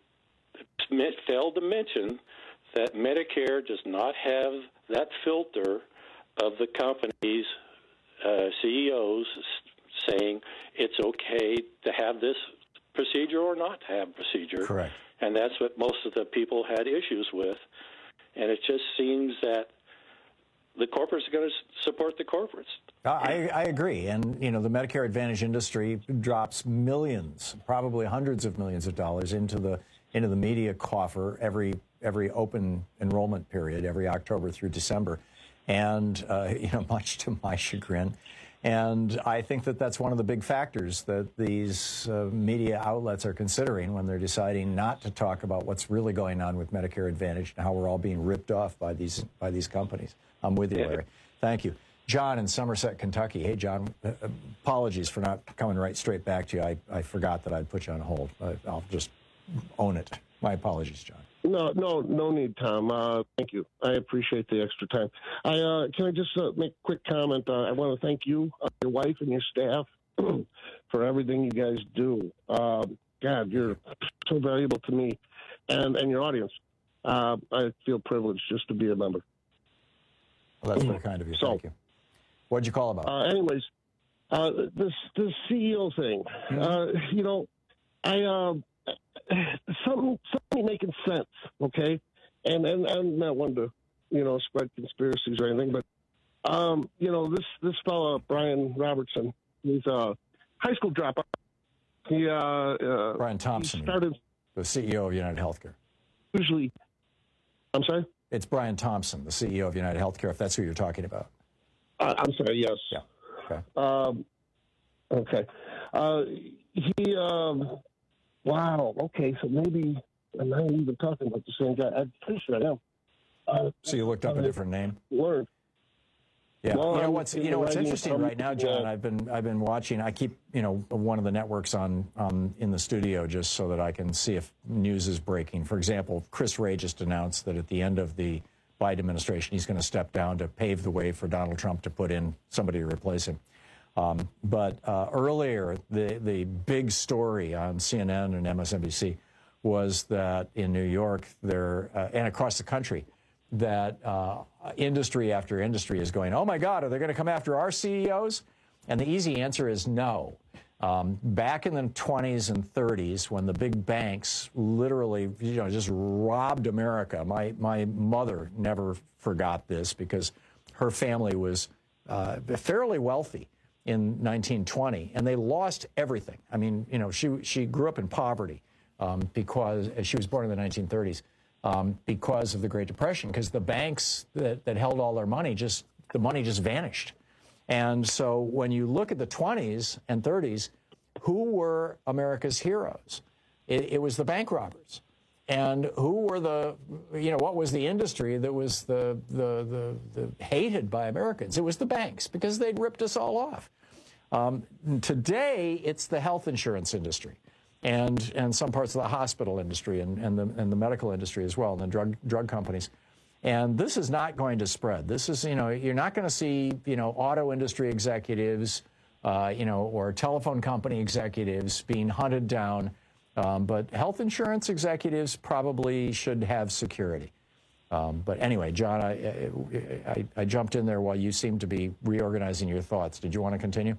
failed to mention that Medicare does not have that filter of the company's uh, C E Os saying it's okay to have this procedure or not to have procedure. Correct. And that's what most of the people had issues with. And it just seems that the corporates are going to support the corporates. I, I agree. And, you know, the Medicare Advantage industry drops millions, probably hundreds of millions of dollars into the into the media coffer every every open enrollment period, every October through December. And, uh, you know, much to my chagrin. And I think that that's one of the big factors that these uh, media outlets are considering when they're deciding not to talk about what's really going on with Medicare Advantage and how we're all being ripped off by these by these companies. I'm with you, Larry. Thank you. John in Somerset, Kentucky. Hey, John, uh, apologies for not coming right straight back to you. I, I forgot that I'd put you on hold. I, I'll just own it. My apologies, John. No, no, no need, Tom. Uh, thank you. I appreciate the extra time. I uh, can I just uh, make a quick comment? Uh, I want to thank you, uh, your wife, and your staff for everything you guys do. Uh, God, you're so valuable to me and and your audience. Uh, I feel privileged just to be a member. Well, that's very kind of you. So, thank you. What'd you call about? Uh, anyways, uh, this this C E O thing. Mm-hmm. Uh, you know, I. Uh, Something, something making sense, okay? And and I'm not one to, you know, spread conspiracies or anything, but um, you know, this this fella Brian Robertson, he's a high school dropout. He uh, uh Brian Thompson, he started the C E O of United Healthcare. Usually, I'm sorry. It's Brian Thompson, the C E O of United Healthcare. If that's who you're talking about. Uh, I'm sorry. Yes. Yeah. Okay. Um, okay. Uh, he. Um, Wow. Okay. So maybe I'm not even talking about the same guy. I'm pretty sure I am. Uh, so you looked up a different name. Learned. Yeah. Well, you know I'm what's you know what's interesting from, right now, John. I've been I've been watching. I keep you know one of the networks on um, in the studio just so that I can see if news is breaking. For example, Chris Wray just announced that at the end of the Biden administration. He's going to step down to pave the way for Donald Trump to put in somebody to replace him. Um, but uh, earlier, the, the big story on C N N and M S N B C was that in New York there uh, and across the country, that uh, industry after industry is going, oh, my God, are they going to come after our C E Os? And the easy answer is no. Um, back in the twenties and thirties, when the big banks literally, you know, just robbed America, my, my mother never forgot this because her family was uh, fairly wealthy in nineteen twenty, and they lost everything. I mean, you know, she, she grew up in poverty um, because she was born in the nineteen thirties. Um, because of the Great Depression, because the banks that, that held all their money, just the money just vanished. And so when you look at the twenties and thirties, who were America's heroes? It, it was the bank robbers. And who were the, you know, what was the industry that was the, the, the, the hated by Americans? It was the banks, because they'd ripped us all off. Um, today, it's the health insurance industry. And, and some parts of the hospital industry and, and, the, and the medical industry as well, and the drug, drug companies. And this is not going to spread. This is, you know, you're not going to see, you know, auto industry executives, uh, you know, or telephone company executives being hunted down. Um, but health insurance executives probably should have security. Um, but anyway, John, I, I, I jumped in there while you seemed to be reorganizing your thoughts. Did you want to continue?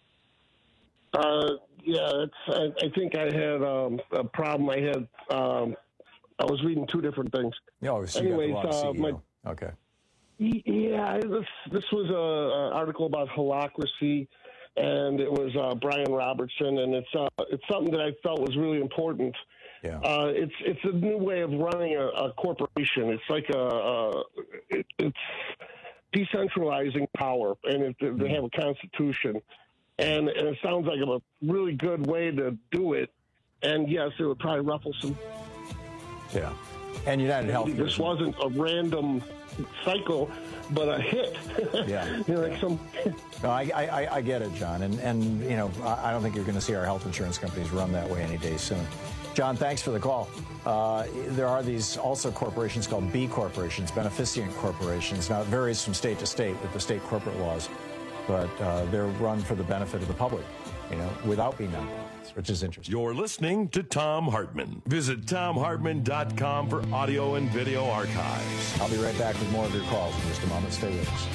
Uh, yeah, it's, I, I think I had um, a problem. I had um, I was reading two different things. Oh, so Anyways, you got the uh, wrong C E O. my, Okay. Yeah, this this was a, a article about holacracy, and it was uh, Brian Robertson, and it's uh, it's something that I felt was really important. Yeah. Uh, it's it's a new way of running a, a corporation. It's like a, a it, it's decentralizing power, and it, they have a constitution. And, and it sounds like a really good way to do it. And yes, it would probably ruffle some. Yeah. And United Healthcare. This wasn't a random cycle, but a hit. Yeah. You know, like yeah. some. No, I, I, I get it, John. And, and you know, I don't think you're going to see our health insurance companies run that way any day soon. John, thanks for the call. Uh, there are these also corporations called B corporations, beneficient corporations. Now, it varies from state to state with the state corporate laws. But uh, they're run for the benefit of the public, you know, without being nonprofits, which is interesting. You're listening to Thom Hartmann. Visit Thom Hartmann dot com for audio and video archives. I'll be right back with more of your calls in just a moment. Stay with us.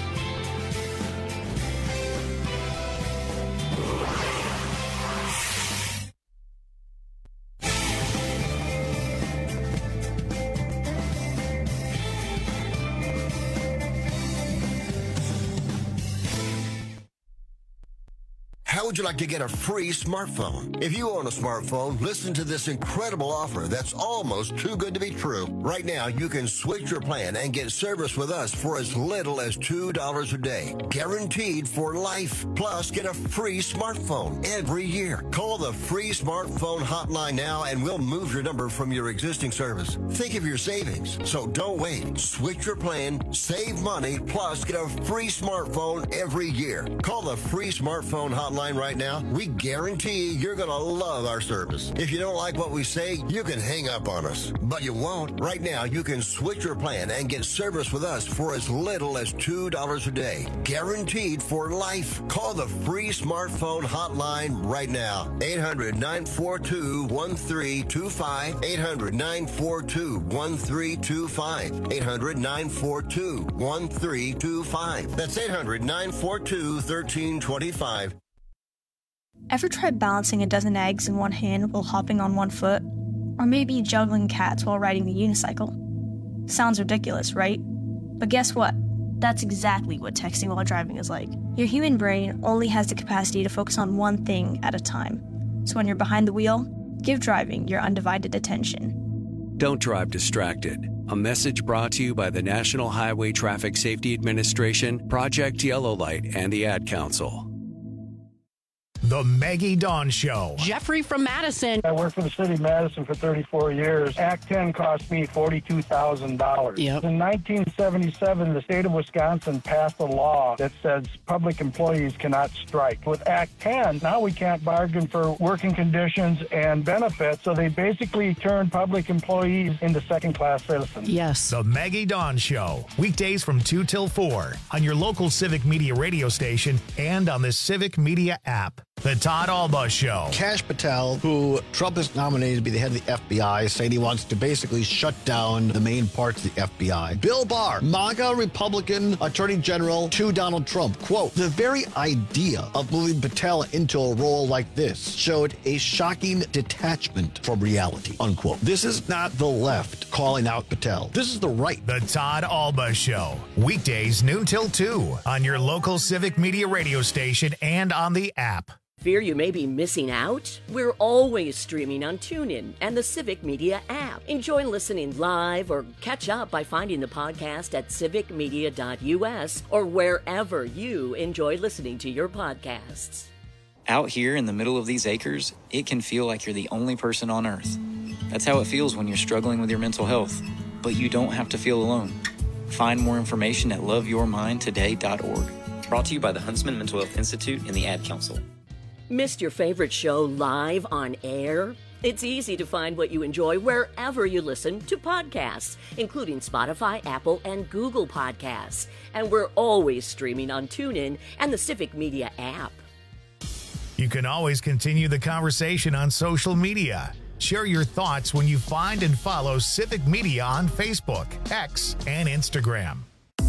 How would you like to get a free smartphone? If you own a smartphone, listen to this incredible offer that's almost too good to be true. Right now, you can switch your plan and get service with us for as little as two dollars a day. Guaranteed for life. Plus, get a free smartphone every year. Call the free smartphone hotline now and we'll move your number from your existing service. Think of your savings. So don't wait. Switch your plan, save money, plus get a free smartphone every year. Call the free smartphone hotline right now. We guarantee you're going to love our service. If you don't like what we say, you can hang up on us. But you won't. Right now, you can switch your plan and get service with us for as little as two dollars a day. Guaranteed for life. Call the free smartphone hotline right now. eight hundred, nine four two, one three two five. eight hundred, nine four two, one three two five. eight hundred, nine four two, one three two five. That's eight hundred, nine four two, one three two five. Ever tried balancing a dozen eggs in one hand while hopping on one foot? Or maybe juggling cats while riding the unicycle? Sounds ridiculous, right? But guess what? That's exactly what texting while driving is like. Your human brain only has the capacity to focus on one thing at a time. So when you're behind the wheel, give driving your undivided attention. Don't drive distracted. A message brought to you by the National Highway Traffic Safety Administration, Project Yellow Light, and the Ad Council. The Maggie Dawn Show. Jeffrey from Madison. I worked for the city of Madison for thirty-four years. Act ten cost me forty-two thousand dollars. Yep. In nineteen seventy-seven, the state of Wisconsin passed a law that says public employees cannot strike. With Act ten, now we can't bargain for working conditions and benefits, so they basically turned public employees into second-class citizens. Yes. The Maggie Dawn Show. Weekdays from two till four on your local Civic Media radio station and on the Civic Media app. The Todd Alba Show. Kash Patel, who Trump has nominated to be the head of the F B I, saying he wants to basically shut down the main parts of the F B I. Bill Barr, MAGA Republican Attorney General to Donald Trump. Quote, the very idea of moving Patel into a role like this showed a shocking detachment from reality, unquote. This is not the left calling out Patel. This is the right. The Todd Alba Show. Weekdays noon till two on your local Civic Media radio station and on the app. Fear you may be missing out? We're always streaming on TuneIn and the Civic Media app. Enjoy listening live or catch up by finding the podcast at civic media dot u s or wherever you enjoy listening to your podcasts. Out here in the middle of these acres, it can feel like you're the only person on Earth. That's how it feels when you're struggling with your mental health. But you don't have to feel alone. Find more information at love your mind today dot org. Brought to you by the Huntsman Mental Health Institute and the Ad Council. Missed your favorite show live on air? It's easy to find what you enjoy wherever you listen to podcasts, including Spotify, Apple, and Google Podcasts. And we're always streaming on TuneIn and the Civic Media app. You can always continue the conversation on social media. Share your thoughts when you find and follow Civic Media on Facebook, X, and Instagram.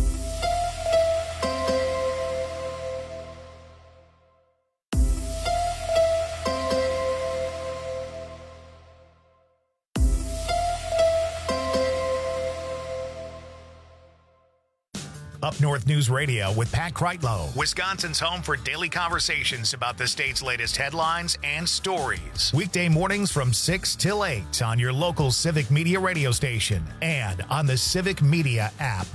Up North News Radio with Pat Kreitlow, Wisconsin's home for daily conversations about the state's latest headlines and stories. Weekday mornings from six till eight on your local Civic Media radio station and on the Civic Media app.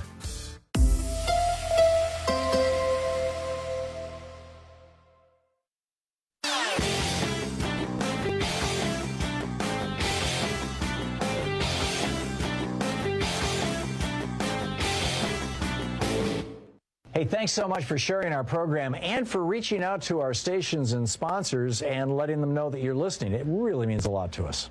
Hey, thanks so much for sharing our program and for reaching out to our stations and sponsors and letting them know that you're listening. It really means a lot to us.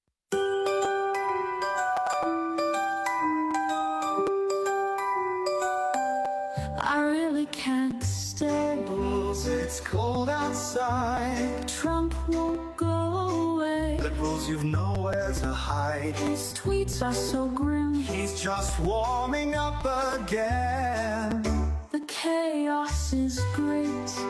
I really can't stay. Bulls, it's cold outside. Trump won't go away. Liberals, you've nowhere to hide. His tweets are so grim. He's just warming up again. The chaos is great.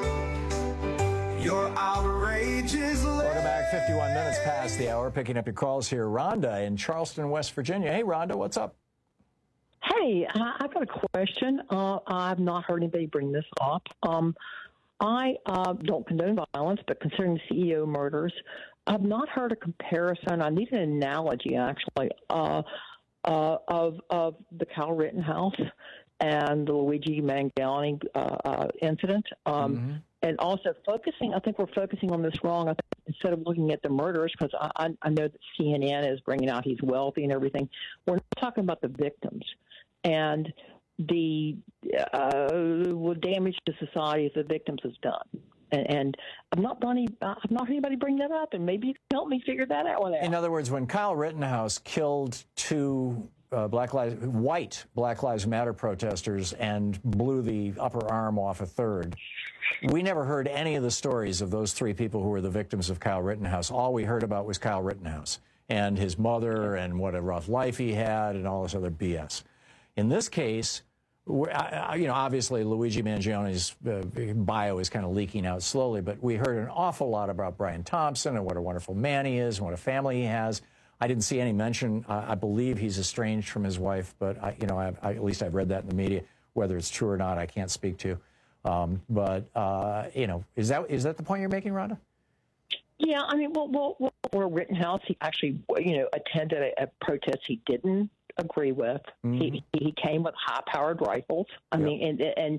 Your outrage is lit. Welcome back. fifty-one minutes past the hour. Picking up your calls here. Rhonda in Charleston, West Virginia. Hey, Rhonda, what's up? Hey, I- I've got a question. Uh, I've not heard anybody bring this up. Um, I uh, don't condone violence, but considering the C E O murders, I've not heard a comparison. I need an analogy, actually, uh, uh, of of the Kyle Rittenhouse and the Luigi Mangione uh, uh, incident. Um, mm-hmm. And also focusing, I think we're focusing on this wrong. I think instead of looking at the murders, because I, I, I know that C N N is bringing out he's wealthy and everything, we're not talking about the victims and the uh, damage to society that the victims has done. And, and I've not done any, I've not heard anybody bring that up, and maybe you can help me figure that out. In other words, when Kyle Rittenhouse killed two Uh, Black Lives, white Black Lives Matter protesters and blew the upper arm off a third, we never heard any of the stories of those three people who were the victims of Kyle Rittenhouse. All we heard about was Kyle Rittenhouse and his mother and what a rough life he had and all this other B S. In this case, you know, obviously Luigi Mangione's uh, bio is kind of leaking out slowly, but we heard an awful lot about Brian Thompson and what a wonderful man he is and what a family he has. I didn't see any mention. Uh, I believe he's estranged from his wife, but I, you know, I, I, at least I've read that in the media. Whether it's true or not, I can't speak to. Um, but uh, you know, is that is that the point you're making, Rhonda? Yeah, I mean, well, well, well or Rittenhouse, he actually, you know, attended a, a protest he didn't agree with. Mm-hmm. He he came with high-powered rifles. I yep. mean, and and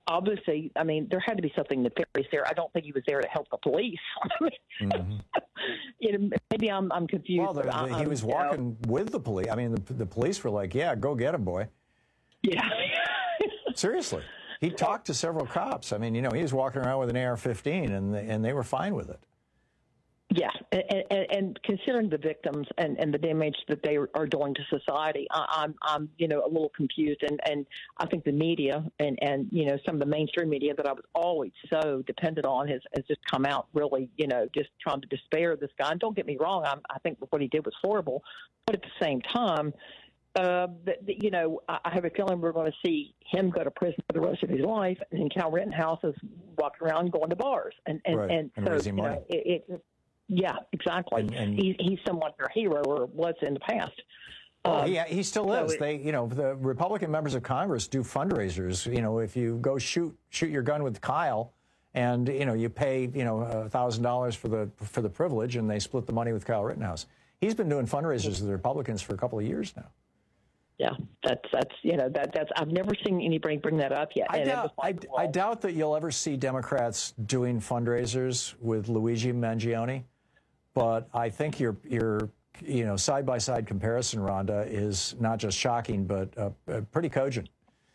obviously, I mean, there had to be something nefarious there. I don't think he was there to help the police. Mm-hmm. You know, maybe I'm I'm confused. Well, the, the, he I'm, was you walking know. with the police. I mean, the, the police were like, "Yeah, go get him, boy." Yeah. Seriously, he talked to several cops. I mean, you know, he was walking around with an A R fifteen, and they, and they were fine with it. Yeah, and, and, and considering the victims and, and the damage that they are doing to society, I, I'm, I'm, you know, a little confused. And, and I think the media and, and, you know, some of the mainstream media that I was always so dependent on has, has just come out really, you know, just trying to despair of this guy. And don't get me wrong, I'm, I think what he did was horrible. But at the same time, uh, the, the, you know, I, I have a feeling we're going to see him go to prison for the rest of his life. And Cal Rittenhouse is walking around going to bars. And, and, right. and, and so, raising you money. know, it, it Yeah, exactly. And, and he, he's somewhat their hero, or was in the past. Oh, Um, yeah, he still so is. it- They, you know, the Republican members of Congress do fundraisers. You know, if you go shoot shoot your gun with Kyle, and you know you pay you know a thousand dollars for the for the privilege, and they split the money with Kyle Rittenhouse. He's been doing fundraisers with the Republicans for a couple of years now. Yeah, that's that's you know that that's I've never seen anybody bring that up yet. I And it doubt, was I, like, I doubt that you'll ever see Democrats doing fundraisers with Luigi Mangione, but I think your your you know side by side comparison, Rhonda, is not just shocking but uh, uh, pretty cogent.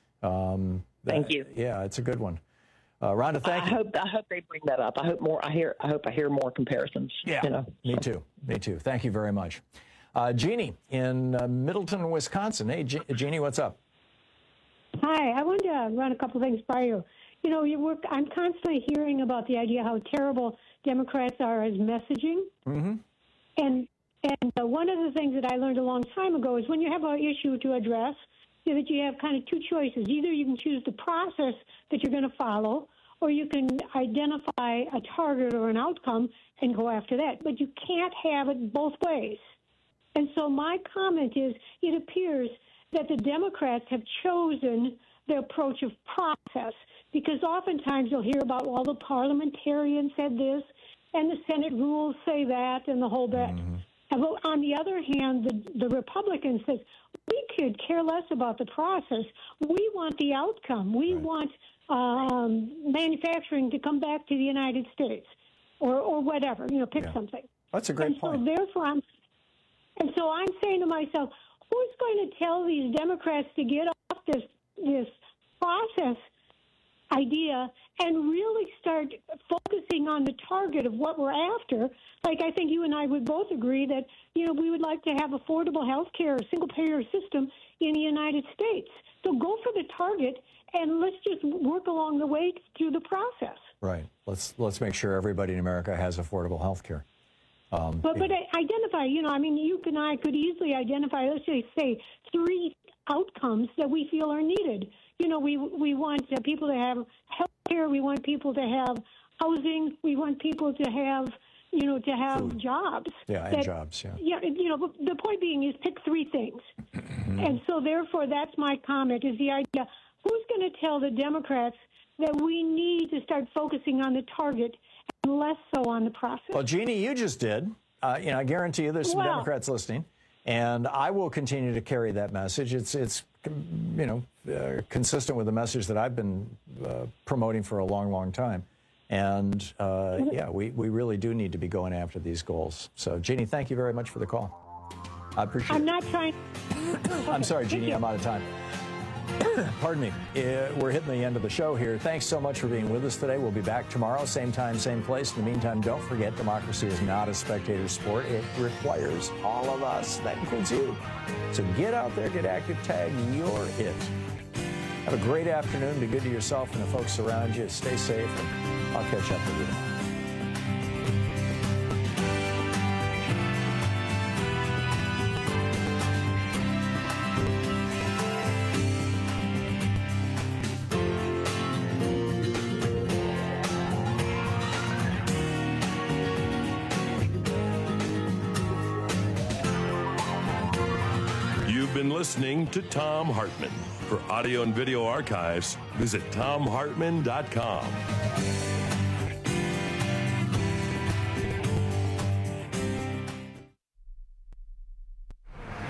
Um, Thank that- you. Yeah, it's a good one. Uh, Rhonda, thank I you. hope I hope they bring that up. I hope more. I hear. I hope I hear more comparisons. Yeah, you know. me too. Me too. Thank you very much. Uh, Jeannie in uh, Middleton, Wisconsin. Hey, Je- Jeannie, what's up? Hi, I wanted to run a couple things by you. You know, you work, I'm constantly hearing about the idea how terrible Democrats are as messaging. Mm-hmm. And and uh, one of the things that I learned a long time ago is when you have an issue to address, you know, that you have kind of two choices. Either you can choose the process that you're going to follow, or you can identify a target or an outcome and go after that. But you can't have it both ways. And so my comment is, it appears that the Democrats have chosen the approach of process, because oftentimes you'll hear about, well, the parliamentarian said this, and the Senate rules say that, and the whole bit. Mm-hmm. And on the other hand, the, the Republicans says, we could care less about the process. We want the outcome. We right. want um, manufacturing to come back to the United States, or, or whatever, you know, pick Yeah. something. That's a great and point. So therefore, I'm, and so I'm saying to myself, who's going to tell these Democrats to get off this this process idea and really start focusing on the target of what we're after? Like, I think you and I would both agree that, you know, we would like to have affordable health care, a single-payer system in the United States. So go for the target, and let's just work along the way through the process. Right. Let's let's make sure everybody in America has affordable health care. Um, But but identify, you know, I mean, you and I could easily identify, let's just say, three outcomes that we feel are needed. You know, we we want uh, people to have health care, we want people to have housing, we want people to have, you know, to have Food. jobs. yeah, and that- jobs. Yeah. Yeah, you know, but the point being is pick three things. And so therefore, that's my comment, is the idea, who's going to tell the Democrats that we need to start focusing on the target and less so on the process? Well, Jeannie, you just did. Uh, you know, I guarantee you there's some Well- Democrats listening, and I will continue to carry that message. It's, it's you know, uh, consistent with the message that I've been uh, promoting for a long, long time. And, uh, yeah, we, we really do need to be going after these goals. So, Jeannie, thank you very much for the call. I appreciate I'm it. not trying. I'm sorry, Jeannie, I'm out of time. Pardon me. Uh, we're hitting the end of the show here. Thanks so much for being with us today. We'll be back tomorrow, same time, same place. In the meantime, don't forget, democracy is not a spectator sport. It requires all of us. That includes you. So get out there, get active, tag you're it. Have a great afternoon. Be good to yourself and the folks around you. Stay safe, and I'll catch up with you tomorrow. You've been listening to Thom Hartmann. For audio and video archives, visit thom hartmann dot com.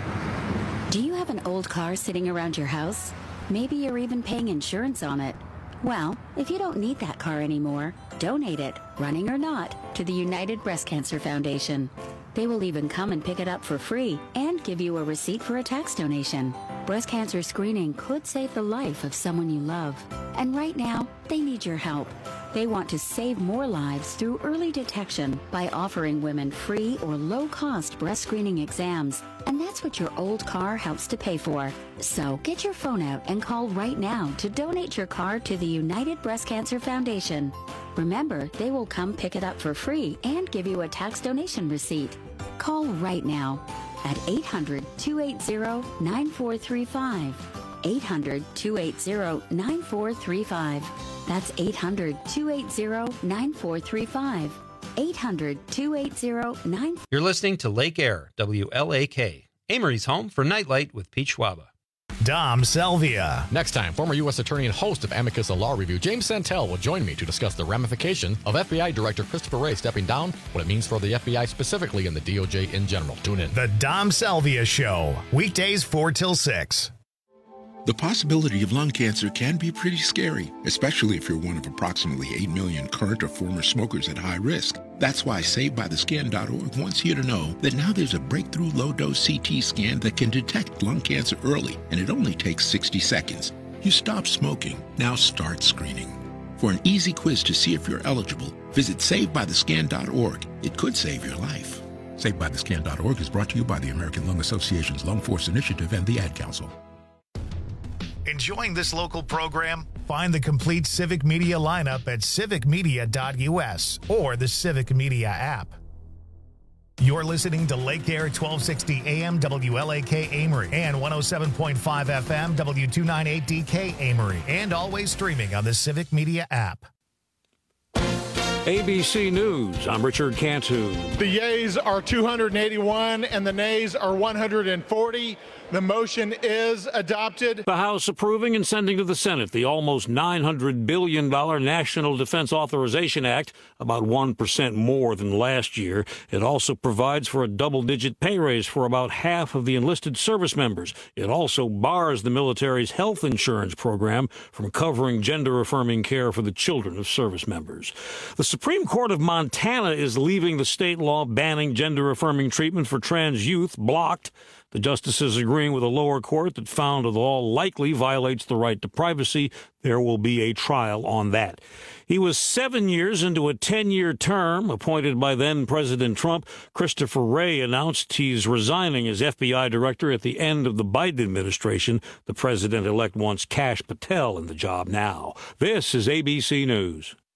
Do you have an old car sitting around your house? Maybe you're even paying insurance on it. Well, if you don't need that car anymore, donate it, running or not, to the United Breast Cancer Foundation. They will even come and pick it up for free and give you a receipt for a tax donation. Breast cancer screening could save the life of someone you love. And right now, they need your help. They want to save more lives through early detection by offering women free or low-cost breast screening exams. And that's what your old car helps to pay for. So get your phone out and call right now to donate your car to the United Breast Cancer Foundation. Remember, they will come pick it up for free and give you a tax donation receipt. Call right now at eight hundred, two eight zero, nine four three five. eight hundred, two eight zero, nine four three five. That's eight hundred, two eight zero, nine four three five. eight hundred, two eight zero, nine four three five. You're listening to Lake Air, W L A K, Amory's home for Nightlight with Pete Schwaba. Dom Selvia. Next time, former U S attorney and host of Amicus, a Law Review, James Santel will join me to discuss the ramification of F B I Director Christopher Wray stepping down, what it means for the F B I specifically and the D O J in general. Tune in. The Dom Selvia Show, weekdays four till six. The possibility of lung cancer can be pretty scary, especially if you're one of approximately eight million current or former smokers at high risk. That's why Saved By The Scan dot org wants you to know that now there's a breakthrough low-dose C T scan that can detect lung cancer early, and it only takes sixty seconds. You stop smoking, now start screening. For an easy quiz to see if you're eligible, visit Saved By The Scan dot org. It could save your life. Saved By The Scan dot org is brought to you by the American Lung Association's Lung Force Initiative and the Ad Council. Enjoying this local program? Find the complete Civic Media lineup at civic media dot U S or the Civic Media app. You're listening to Lake Air twelve sixty A M W L A K Amory and one oh seven point five F M W two ninety-eight D K Amory, and always streaming on the Civic Media app. A B C News, I'm Richard Cantu. The yeas are two hundred eighty-one and the nays are one hundred forty. The motion is adopted. The House approving and sending to the Senate the almost nine hundred billion dollars National Defense Authorization Act, about one percent more than last year. It also provides for a double-digit pay raise for about half of the enlisted service members. It also bars the military's health insurance program from covering gender-affirming care for the children of service members. The Supreme Court of Montana is leaving the state law banning gender-affirming treatment for trans youth blocked. The justices agreeing with a lower court that found the law likely violates the right to privacy. There will be a trial on that. He was seven years into a ten-year term appointed by then-President Trump. Christopher Wray announced he's resigning as F B I director at the end of the Biden administration. The president-elect wants Kash Patel in the job now. This is A B C News.